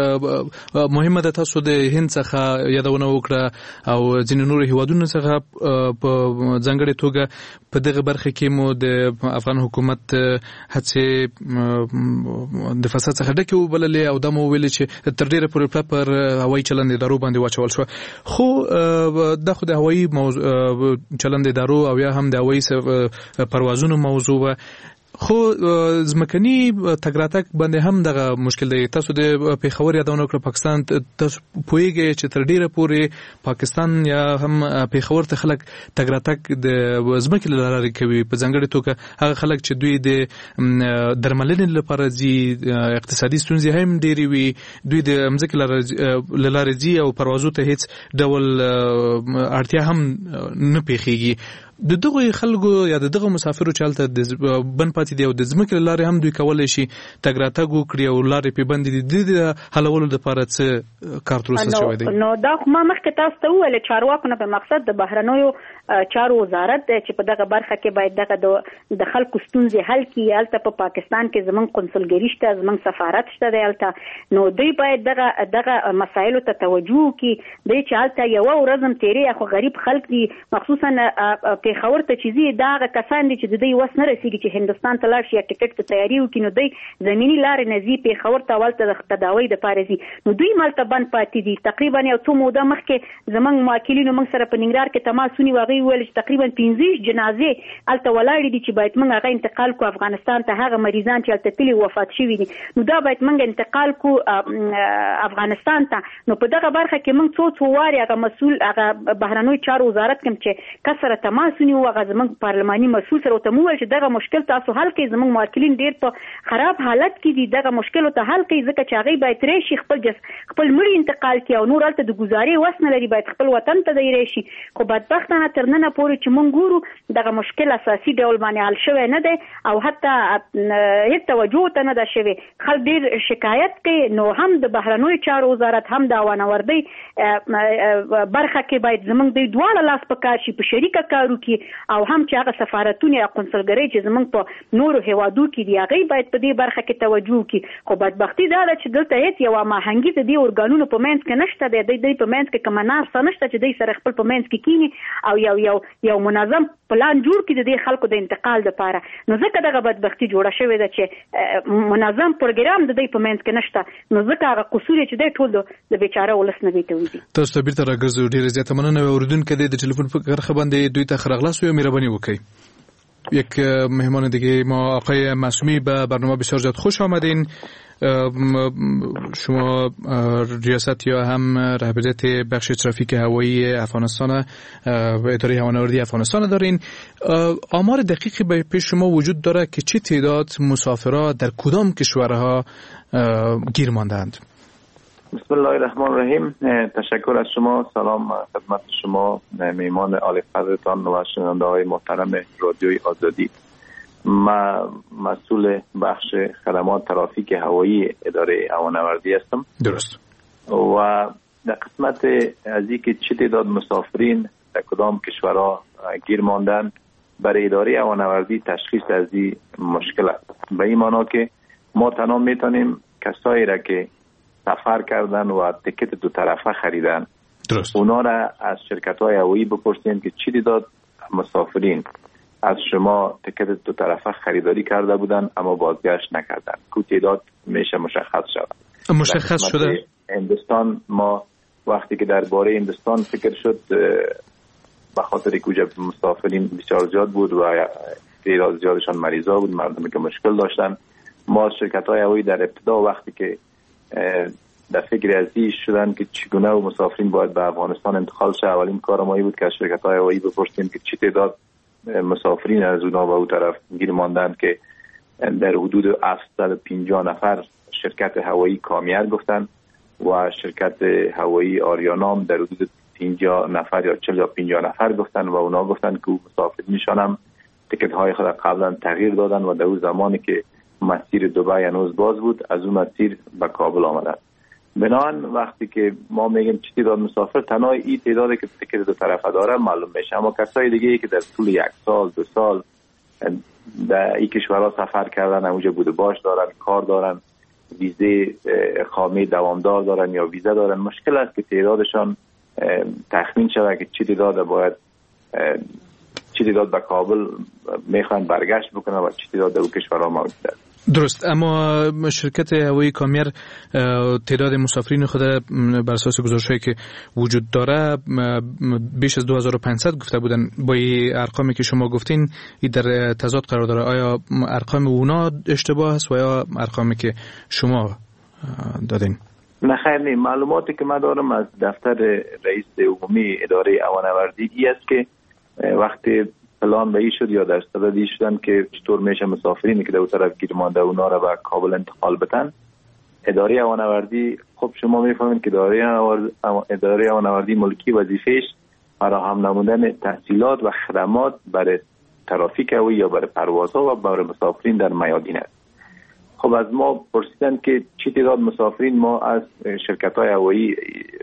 چې مهمه ده، تاسو د هند څخه یادونه وکړه او ځینې نورو هیوادونو څخه په ځانګړې توګه په دغه برخه کې مو د افغان حکومت هڅې د فساد څخه ډکې وبللې او دا مو ویلې چې تر ډېره پورې پر هوایي چلند ادارو باندې واچول شوه. خو دا خو د هوایي چلند ادارو او یا هم د هوایي پروازونو موضوع وه، خو ځمکني تګ راتګ باندې هم دغه مشکل دی. تاسو د پیښور یادونه وکړه پاکستان، تاسو پوهیږئ چې تر ډیره پورې پاکستان یا هم پیښور ته خلک تګ راتګ د ځمکې له لارې کوي، په ځانګړې توګه هغه خلک چې دوی د درملنې لپاره ځي، اقتصادي ستونزې هم ډېرې وي، دوی د ځمکې له لارې ځي او پروازو ته هیڅ ډول اړتیا هم نه پیښیږي. د دغه خلکو یا د دغه مسافرو چې هلته بند پاتې دي او د ځمکې له لارې هم دوی کولی شي تګ راتګ وکړي او لارې پرې بندې دي، د دې حلولو دپاره څه کار تر اوسه شوی دی؟ نو دا خو ما مخکې تاسو ته وویل چارواکو نه په مقصد د بهرنیو چارو وزارت دی چې په دغه برخه کې باید دغه د خلکو ستونزې حل کړي. هلته په پاکستان کې زموږ قونسلګري شته، زموږ سفارت شته دی هلته، نو دوی باید دغه دغه مسایلو ته توجه وکړي. دوی چې هلته یوه ورځ هم تېرې، خو غریب خلک دي، مخصوصا پیښور ته چې ځي دا هغه کسان دي چې د دوی وس نه رسېږي چې هندوستان ته لاړ شي یا ټکټ ته تیاري وکړي، نو دوی زمیني لارې نه ځي پیښور ته، هلته د تداوۍ دپاره ځي. نو دوی مالته بند پاتې دي. تقریبا یو څو موده مخکې زموږ معاکلینو موږ سره په ننګرهار کې تماس ونیو، هغوی وویل چې تقریبا پنځه جنازې هلته ولاړې دي چې باید موږ هغه انتقال کړو افغانستان ته، هغه مریضان چې هلته تللي وفات شوي دي، نو دا باید موږ انتقال کړو افغانستان ته. نو په دغه برخه کې موږ څو څو وارې هغه مسؤل هغه بهرنیو چارو وزارت کوم چې کس سره تماس ونیو، هغه زموږ پارلماني مسؤل سره ورته وویل چې دغه مشکل تاسو حل کړئ، زموږ معاکلین ډېر په خراب حالت کې دي، دغه مشکل ورته حل کړئ، ځکه چې هغوی باید راشي خپل جس خپل مړي انتقال کړي او نور هلته د ګزارې وس نه لري، باید خپل وطن ته دی راشي. خو بدبختانه تر نن پورې چې مونږ ګورو دغه مشکل اساسي ډول باندې حل شوی نه دی او حتی هیڅ توجه ته نه ده شوی. خلک ډیر شکایت کوي. نو هم د بهرنیو چارو وزارت هم د ونوردی برخه کې باید زمونږ د دواړه لاس په کار شي، په شریکه کار وکړي او هم چې هغه سفارتونه یا قونسلګرۍ چې زمونږ په نورو هیوادو کې دي هغه باید په دې برخه کې توجه وکړي. خو بدبختي دا ده چې دلته هیڅ یو ماهنګي د دې ارګانونو په منځ کې نشته دی. د دې په منځ کې کوم ناسته نشته چې دوی سره خپل په منځ کې کینی او یو یو یو منظم پلان جوړ کړي د دې خلکو د انتقال لپاره. نو ځکه دغه بدبختي جوړه شوې ده چې منظم پروګرام د دې په منځ کې نشته. نو ځکه هغه قصور چې دی ټول د بیچاره ولس نه دی تویدي. تاسو ته بیرته راګرځو. ډیره زیاته مننه. اوریدونکو د تلیفون په برخه باندې دوی ته خرغلاس و مهربانی وکړئ. یک مهمان دیگه ما آقای معصومی به برنامه بسیار زیاد خوش آمدین. شما ریاست یا هم رهبریت بخش ترافیک هوایی افغانستان و اداره هوانوردی افغانستان دارین. آمار دقیقی به پیش شما وجود داره که چه تعداد مسافرها در کدام کشورها گیر ماندند؟ بسم الله الرحمن الرحیم. تشکر از شما. سلام خدمت شما میمان عالی قدرتان و شنونده های محترم رادیوی آزادی. ما مسئول بخش خدمات ترافیک هوایی اداره هوانوردی هستم. درست. و در قسمت از اینکه چه تعداد مسافرین در کدام کشورها گیر ماندن برای اداره هوانوردی تشخیص از این مشکل است. به این معنی که ما تنها میتونیم کسایی را که سفر کردن و تکت دو طرفه خریدن درست. اونا را از شرکت های هوایی بپرسیم که چی تعداد مسافرین از شما تکت دو طرفه خریداری کرده بودن اما بازگشت نکردن. کو تعداد میشه مشخص شود. مشخص شده. هندوستان ما وقتی که درباره هندوستان فکر شد به خاطر که مسافرین بسیار زیاد بود و تعداد زیادشان مریضا بود، مردمی که مشکل داشتن، ما شرکت های هوایی در ابتدا وقتی که در فکر ازی شدن که چگونه و مسافرین باید به افغانستان انتقال شه، اولین کار ما بود که از شرکت های هوایی بپرسیم که چه تعداد مسافرین از اونا و او طرف گیر ماندند که در حدود هفتصد و پنجاه نفر شرکت هوایی کامیار گفتن و شرکت هوایی آریانام در حدود پنجاه نفر یا چهل یا پنجاه نفر گفتن و اونا گفتن که مسافرینشان هم تکت های خود قبلا تغییر دادن و در اون زمانی که مسیر دبی هنوز باز بود از اون مسیر به کابل آمدن. بنابراین وقتی که ما میگیم چه تعداد مسافر، تنها این تعدادی که تکت دو طرفه داره معلوم میشه، اما کسای دیگه ای که در طول یک سال دو سال در این کشورها سفر کردن، اونجا بوده باش دارن، کار دارن، ویزه اقامه دوامدار دارن یا ویزا دارن، مشکل است که تعدادشان تخمین شود که چه تعداد باید چه تعداد به کابل میخوان برگشت بکنن و چه تعداد در اون کشورها موجود است. درست. اما شرکت هوایی کامیار تعداد مسافرین خود بر اساس گزارش‌هایی که وجود داره بیش از دو هزار و پانصد گفته بودن. با این ارقامی که شما گفتین این در تضاد قرار داره. آیا ارقام اونا اشتباه است و یا ارقامی که شما دادین؟ نه خیر نه. معلوماتی که من دارم از دفتر رئیس عمومی اداره هوانوردی این است که وقتی پلان به این شد یا در صدد این شدن که چطور میشه مسافرینی که در اون طرف گیر مانده اونا را به کابل انتقال بدن، اداره هوانوردی، خب شما میفهمید که اداره هوانوردی ملکی وظیفهش فراهم نمودن تحصیلات و خدمات برای ترافیک هوایی یا برای پروازها و برای مسافرین در میادین است. خب از ما پرسیدن که چه تعداد مسافرین ما از شرکت های هوایی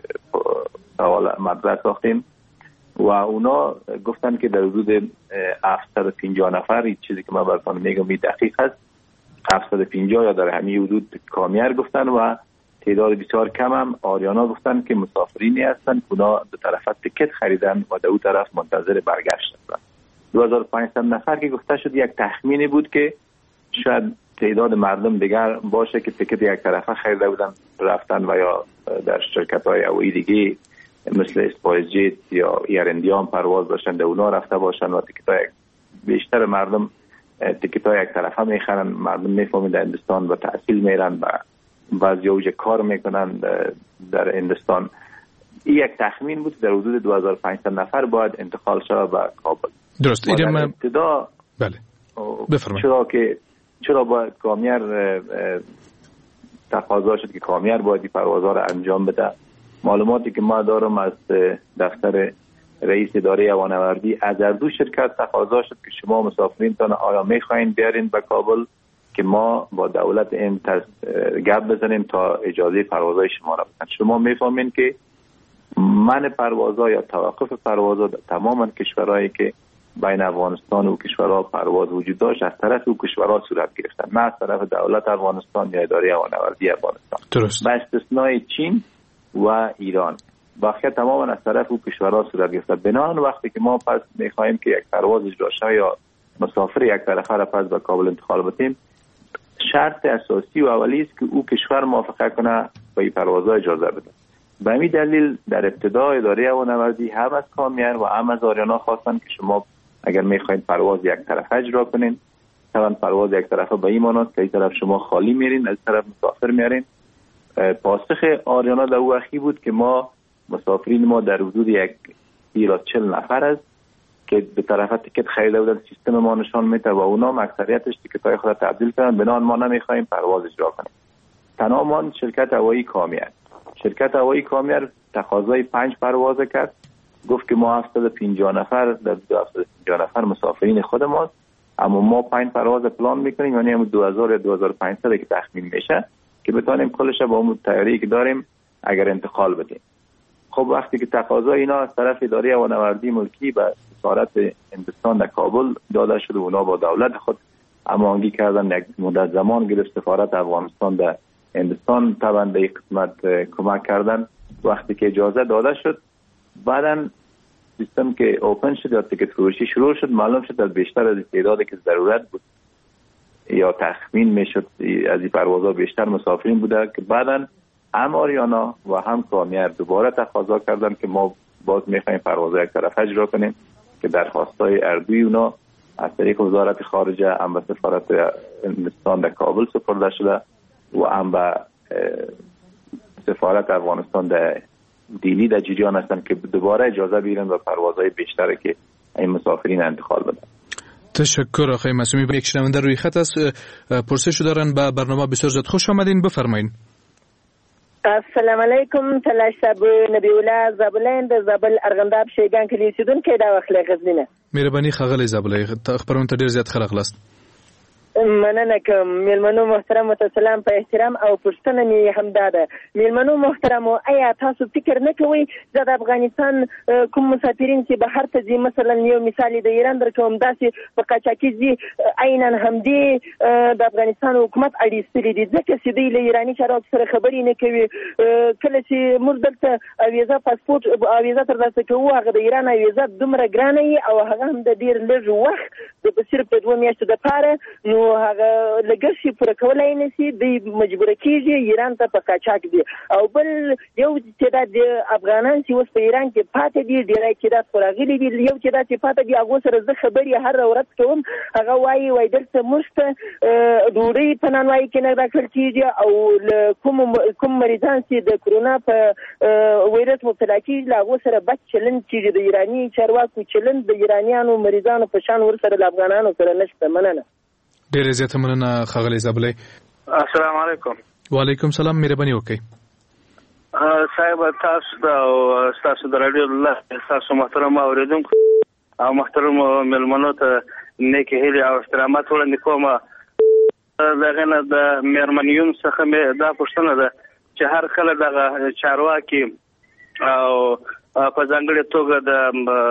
مبلغ ساختیم و اونا گفتن که در حدود هفتصد و پنجاه نفر، این چیزی که من براتون میگم این دقیق است، هفتصد و پنجاه یا در همین حدود کامیار گفتن و تعداد بسیار کم هم آریانا گفتن که مسافرینی هستن که اونا دو طرف تکت خریدن و در اون طرف منتظر برگشت هستن. دو هزار و پانصد نفر که گفته شد یک تخمینی بود که شاید تعداد مردم دیگر باشه که تکت یک طرفه خریده بودن رفتن و یا در شرکت های هوایی دیگه مثل اسپایس جیت یا ایرندیام پرواز داشتن در اونا رفته باشن و تکت های بیشتر مردم تکت های یک طرفه میخرن. مردم میفهمید در هندوستان و تحصیل میرن و بعضی اوج کار میکنن در هندوستان. این یک تخمین بود در حدود دو هزار و پانصد نفر باید انتقال شود به کابل. درست. در ابتدا بله بفرمایید. چرا که چرا باید کامیار تقاضا شد که کامیار باید این پروازها را انجام بده؟ معلوماتی که ما دارم از دفتر رئیس اداره هوانوردی از هر دو شرکت تقاضا شد که شما مسافرینتان آیا میخواین بیارین به کابل که ما با دولت این گپ بزنیم تا اجازه پروازهای شما را بدن. شما میفهمین که من پروازها یا توقف پروازها تماما کشورهایی که بین افغانستان و کشورها پرواز وجود داشت از طرف او کشورها صورت گرفتن، نه از طرف دولت افغانستان یا اداره هوانوردی افغانستان. درست. با استثنای چین و ایران باقی تماما از طرف او کشورها صورت گرفته. بنابراین وقتی که ما پس میخوایم که یک پرواز اجرا شه یا مسافر یک طرفه را پس به کابل انتقال بدیم، شرط اساسی و اولی است که او کشور موافقت کنه به این پروازها اجازه بده. به همین دلیل در ابتدا اداره هوانوردی هم از کامیان و هم از آریانا خواستن که شما اگر میخواین پرواز یک طرفه اجرا کنین، طبعا پرواز یک طرفه به این معنی است که این طرف شما خالی میرین، از طرف مسافر میارین. پاسخ آریانا در او اخی بود که ما مسافرین ما در حدود یک سی تا چهل نفر است که به طرف تیکت خریده بودن، سیستم ما نشان میده و اونا اکثریتش تیکت‌های خود تبدیل کردن، بنابراین ما نمیخوایم پرواز اجرا کنیم. تنها ما شرکت هوایی کامیار شرکت هوایی کامیار تقاضای پنج پرواز کرد، گفت که ما هفتصد و پنجاه نفر در هفتصد و پنجاه نفر مسافرین خود ماست، اما ما پنج پرواز پلان میکنیم، یعنی هم دو هزار یا دو هزار و پانصد که تخمین میشه که بتونیم کلش با اون تیاری که داریم اگر انتقال بدیم. خب وقتی که تقاضا اینا از طرف اداره هوانوردی ملکی به سفارت هندوستان در کابل داده شد و اونا با دولت خود هماهنگی کردن، یک مدت زمان گرفت سفارت افغانستان در هندوستان طبعا به این قسمت کمک کردن. وقتی که اجازه داده شد بعداً سیستم که اوپن شد یا تیکت فروشی شروع شد، معلوم شد از بیشتر از تعدادی که ضرورت بود یا تخمین میشد از این پروازها بیشتر مسافرین بوده که بعداً هم آریانا و هم کامیار دوباره تقاضا کردن که ما باز میخوایم پروازها یک طرف اجرا کنیم که درخواستای اردوی اونا از طریق وزارت خارجه هم به سفارت هندوستان در کابل سپرده شده و هم به سفارت افغانستان در دیلی در جریان هستن که دوباره اجازه بگیرن و پروازهای بیشتر که این مسافرین انتقال بدن. تشکر آقای معصومی. به یک شنونده روی خط است، پرسش دارن. به برنامه بسیار زیاد خوش آمدین، بفرمایید. السلام علیکم. تلاش صاحب نبی الله زبلند زبل ارغنداب شیگان کلی سیدون کې دا وخت لغزنه مهرباني خغلی زبلای خبرونه ډیر زیات خلق لاست. مننه کوم. میلمنو محترم متسلام په احترام او پښتنه می همدا ده. میلمنو محترم آیا تاسو فکر نه کوئ چې د افغانستان کوم مسافرین چې بهر ته ځي، مثلا یو مثال د ایران درکوم، داسې په قاچاقي ځي عیناً همدې د افغانستان حکومت اړیستلي دي، ځکه چې دوی له ایراني چارواکو سره خبرې نه کوي. کله چې موږ دلته ویزا پاسپورت ویزا ترلاسه کوو، هغه د ایران ویزا دومره ګرانه وي او هغه هم د ډېر لږ وخت د صرف د دوه میاشتو دپاره، نو هغه لګښت پوره کولای نه شي، دوی مجبوره کېږي ایران ته په قاچاق دي. او بل یو تعداد افغانان چې اوس په ایران کې پاتې دي، ډېری تعداد خو راغلي دي، یو تعداد چې پاتې دي هغو سره زه خبرې هر ورځ کوم، هغه وایي وایي دلته موږ ته ډوډۍ په نانوایي کې نه راکړل کېږي او له کوم کوم مریضان چې د کرونا په ویروس مبتلا کېږي له هغو سره بد چلند کېږي. د ایراني چارواکو چلند د ایرانیانو مریضانو په شان ورسره له افغانانو سره نشته. مننه. ډیره زیاته مننه ښاغلی زابلی. السلام علیکم. وعلیکم سلام. مهرباني وکړئ. صاحب تاسو د تاسو د رادیو الله تاسو محترم اوریدونکو او محترم ملمنو ته نیک هیلې او احترامات وړاندې کوم. دغه نه د میرمنیوم څخه مې دا پوښتنه ده چې هر کله دغه چارواکي او په ځانګړې توګه د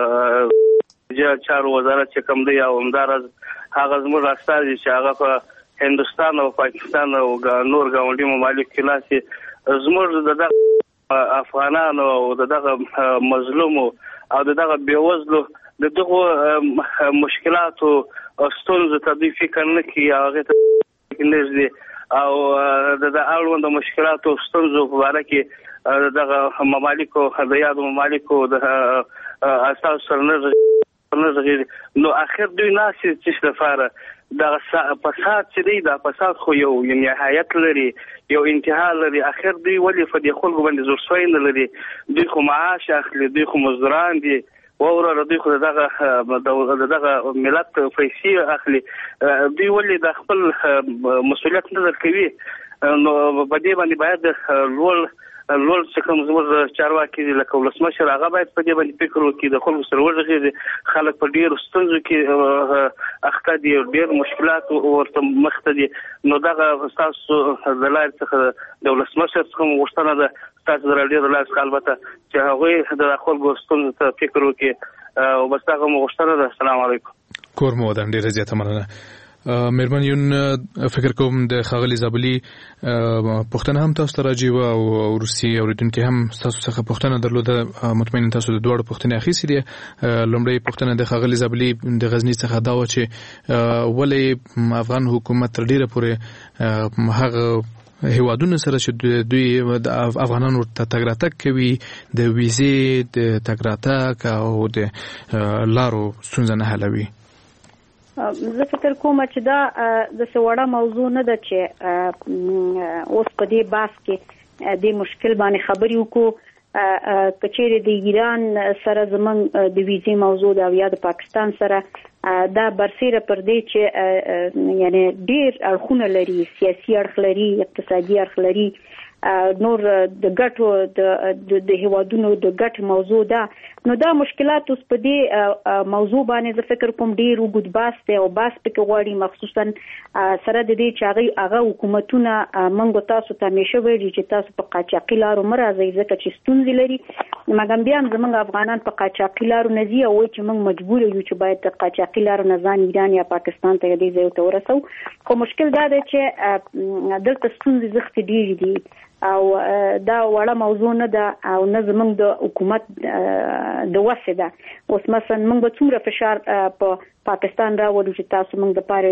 چارو وزارت چې کوم دی او همداراز هغه زموږ استازي چې هغه په هندوستان او پاکستان او نور ګاونډي ممالک کې لاسي زموږ د افغانانو او دغه مظلومو او دغه بیوزلو د دغه مشکلاتو ستونزو ته دوی فکر نه کوي، هغه ته نږدې او د اړوند مشکلاتو ستونزو په اړه کې دغه ممالکو د یادو ممالکو د اساس سره نه نو اخر دوی ناسي چې لپاره دا فساد چې دی دا فساد خو یو نهایت لري، یو انتها لري. اخر دوی ولې په دې خلکو باندې زور سوی نه لري؟ دوی خو معاش اخلي، دوی خو مزدوران دي، وروره دوی خو دغه دغه ملت پیسې اخلي، دوی ولې د خپل مسؤلیت نه درکوي؟ نو په دې باندې باید لوړ لول چې کوم زموږ چارواکي لکه ولسمشر هغه باید په دې باندې فکر وکړي، د خلکو سره وغږېږي. خلک په ډېرو ستونزو کې اخته دي، ډېر مشکلات ورته مخ ته دي. نو دغه ستاسو د لارې څخه د ولسمشر څخه غوښتنه ده تاسو د راډیو د لارې څخه البته چې هغوی د خلکو ستونزو ته فکر وکړي او بس دغه مو غوښتنه ده. السلام علیکم. کور مو ودان، ډېره زیاته مننه. مېرمن یون فکر کوم د ښاغلي زابلي پوښتنه هم تاسو ته راځي او روسي اوریدونکي هم تاسو څخه پوښتنه درلوده. مطمئن تاسو د دوړو پوښتنې اخیستې دي. لومړی پوښتنه د ښاغلي زابلي د غزني څخه دا و چې ولې افغان حکومت تر ډیره پورې هغه هیوادونو سره چې دوی د افغانانو ته تګ راتګ کوي د ویزې د تګ راتګ او د لارو ستونزه نه حلوي. زه فکر کوم چې دا د سوړه موضوع نه ده چې اوس په دې بحث کې د مشکل باندې خبرې وکړو. کچېرې د ایران سره زمونږ د ویزې موضوع دا یا د پاکستان سره دا برسیره پر دې چې یعنی ډېر اړخونه لري، سیاسي اړخ لري، اقتصادي اړخ لري، نور د ګټو د هیوادونو د ګټ موضوع ده. نو دا مشکلات اوس په دې موضوع باندې زه فکر کوم ډېر وګد باس دی او باس پکې غواړي، مخصوصا سره د دې چې هغه هغه حکومتونه منګو تاسو ته همیشه ویلي چې تاسو په قاچاقي لارو مه راځئ ځکه چې ستونزې لري. مګر بیا هم زموږ افغانان په قاچاقي لارو نه ځي او وایي چې موږ مجبور یو چې باید د قاچاقي لارو نه ځان ایران یا پاکستان ته دې ځای ته ورسوو. خو مشکل دا دی چې دلته ستونزې زښتې ډېرې دي او دا وړه موضوع نه ده او نه زمونږ د حکومت د وسه ده. اوس مثلا موږ به څومره فشار په پاکستان راوړو چې تاسو موږ د پاره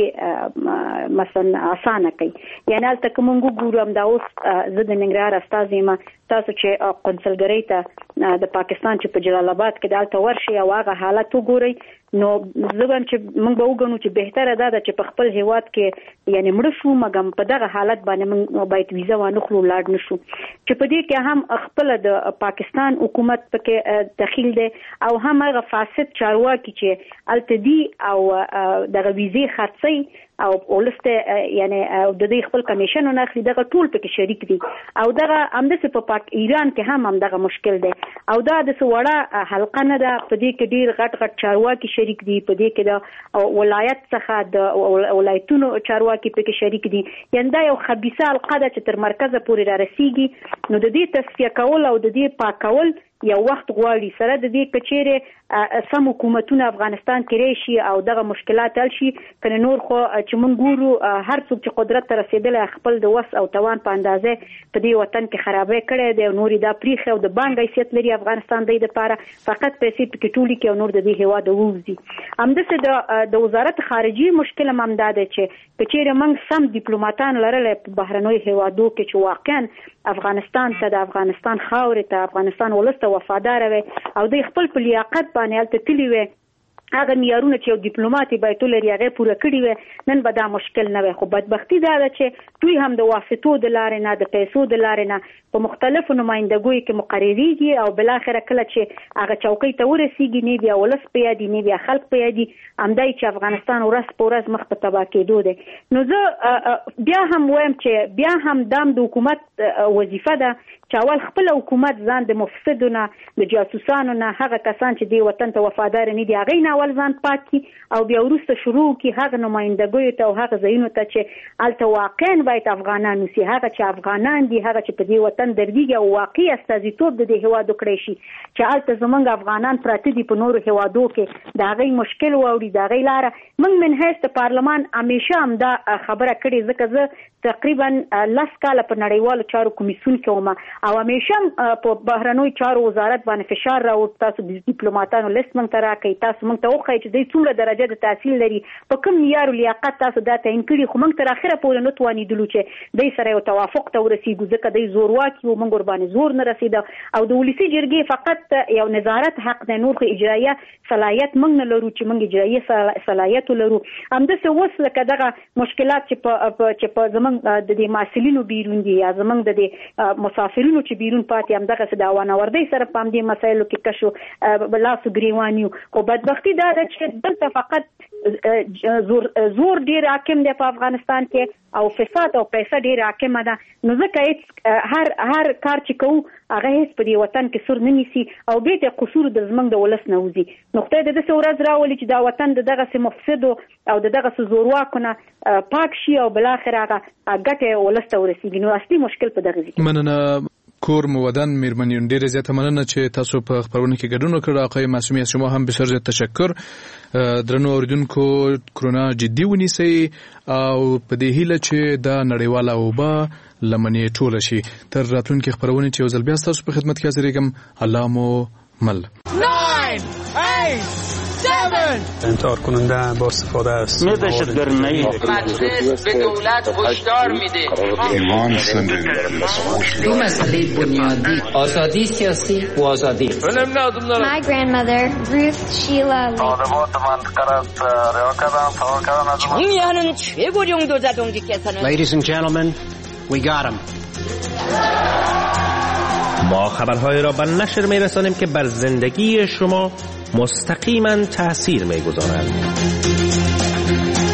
ویزې مثلا اسانه کړئ. یعنی البته کوم ګورو هم دا اوس زه د ننګرهار استاد یم، تاسو چې قونسلګری ته د پاکستان چې په جلال آباد کې دالته ورشي او هغه حالت وګورئ، نو زبم چې موږ به وګڼو چې بهتره ده چې په خپل هیواد کې یعنی مړ شو مګم په دغه حالت باندې موږ باید ویزه وانه خلو لاړ نشو. چې په دې کې هم خپل د پاکستان حکومت پکې دخیل دی او هم هغه فاسد چارواکي چې التدی او دغه ویزې خرڅي او ولسته یعنی د دې خپل کمیشن نه اخلي، دغه ټول پکې شریک دي او دغه همداسې په پاک ایران کې هم هم دغه مشکل دی او دا د سوړه حلقه نه ده. په دې کې ډیر غټ غټ چارواکي شریک دي، په دې کې د ولایت څخه د ولایتونو چارواکي پکې شریک دي. یعنی دا یو خبيثه حلقه ده چې تر مرکزه پورې را رسیږي. نو د دې تصفیه کول او د دې پاکول یو وخت غواړي. سره د دې کچېره سم حکومتونه افغانستان کې راشي او دغه مشکلات حل شي. کنه نور خو چې مونږ ګورو هر څوک چې قدرت ته رسیدلی خپل د وس او توان په اندازه په دې وطن کې خرابې کړي دی او نور دا پریخه او د بانک حیثیت لري افغانستان د لپاره فقط پیسې پکې ټولي کې او نور د دې هوا د ووزي. همداسې د د وزارت خارجي مشکل هم دا دی چې کچېره موږ سم ډیپلوماټان لرل په بهرنوي هیوادو کې چې واقعا افغانستان ته د افغانستان خاورې ته افغانستان ولسته وفادار وي او د خپل په لیاقت باندې الته تللی وي، هغه معیارونه چې یو ډیپلوماټي باید لري هغه پوره کړی وي، نن به دا مشکل نه وي. خو بدبختی دا ده چې دوی هم د واسطو د لارې نه د پیسو د لارې نه په مختلفو نمائندګیو کې مقرریږي او بل اخر کله چې هغه چوکۍ ته ورسیږي نه بیا ولس پیادي نه بیا خلک پیادي همدای چې افغانستان ورځ په ورځ مخ په تباہ کېدو دی. نو زه بیا هم وایم چې بیا هم دام د حکومت وظیفه ده چې اول خپل حکومت ځان د مفسدونو د جاسوسانو نه هغه کسان چې دی وطن ته وفادار نه دي هغه نه اول ځان پاکي او بیا وروسته شروع کی هغه نمائندګیو ته او هغه ځایونو ته چې الته واقعا باید افغانان وسی، هغه چې افغانان دي هغه چې په دې وطن دردیږي او واقعي استازیتوب د دې هوادو کړی شي چې الته زمونږ افغانان پراته دي په نورو هوادو کې دا غي مشکل ووري دا غي لار. من من هیڅ د پارلمان همیشه هم دا خبره کړې ځکه زه تقریبا لاس کاله په نړیوالو چارو کمیسیون کې وم او همیشه په بهرنوي چارو وزارت باندې فشار راوړ تاسو د ډیپلوماټانو لیست مونږ ته راکړئ، تاسو مونږ ته وښایئ چې دوی څومره درجه د تحصیل لري، په کوم معیار لیاقت تاسو دا تعیین کړي. خو موږ تر اخره پورې نه توانېدلو چې دوی سره یو توافق ته ورسېږو ځکه دوی زورواکي وو، موږ ورباندې زور نه رسېده او د ولسي جرګې فقط یو نظارت حق دی، نور خو اجرایه صلاحیت موږ نه لرو چې موږ اجرایه صلاحیت ولرو. همداسې اوس لکه دغه مشکلات چې په چې په زموږ د دې محصلینو بیرون دي یا زموږ د دې مسافرینو چې بیرون پاتې هم دغه د اوانوردۍ سره په همدې مسایلو کې کشو لاسو ګریوان یو. خو بدبختي دا ده چې دلته فقط زور زور ډیر حاکم دی په افغانستان کې او فساد او پیسې ډیر حاکم ده. نو ځکه هیڅ هر هر کار چې کوو هغه هیڅ په دې وطن کې سور نه نیسي او به ته قصور د زمنګ د ولس نه وځي. نو خدای دې د ورځ راولي چې دا وطن دغه سه مفسد او دغه زورواکونه پاک شي او بل اخر هغه ګټه ولس ته ورسیږي. نو اصلي مشکل په دغه ځای مننه کور مودن میرمنیون ډیره زیاته مننه چې تاسو په خبرونه کې ګډون وکړ. آقای معصومی از شما هم بسیار زیات تشکر. درنو اوریدونکو کرونا جدي ونیسئ او په دې هیله چې دا نړیواله وبا لمنې ټوله شي. تر راتلونکي خبرونه چې یو ځل بیا تاسو په خدمت کې حاضرېږم. الله مو مل. انتحار کننده با استفاده است. می دهشتگرمی مجلس به دولت هشدار میده. ایمان زندگی دو مسئله بنیادی آزادی سیاسی و آزادی. My grandmother Ruth Sheila 정리하는 최고령 도자동지께서는 Ladies and gentlemen, we got him. ما خبرهای را به نشر می رسانیم که بر زندگی شما مستقیما تأثیر می گذارند.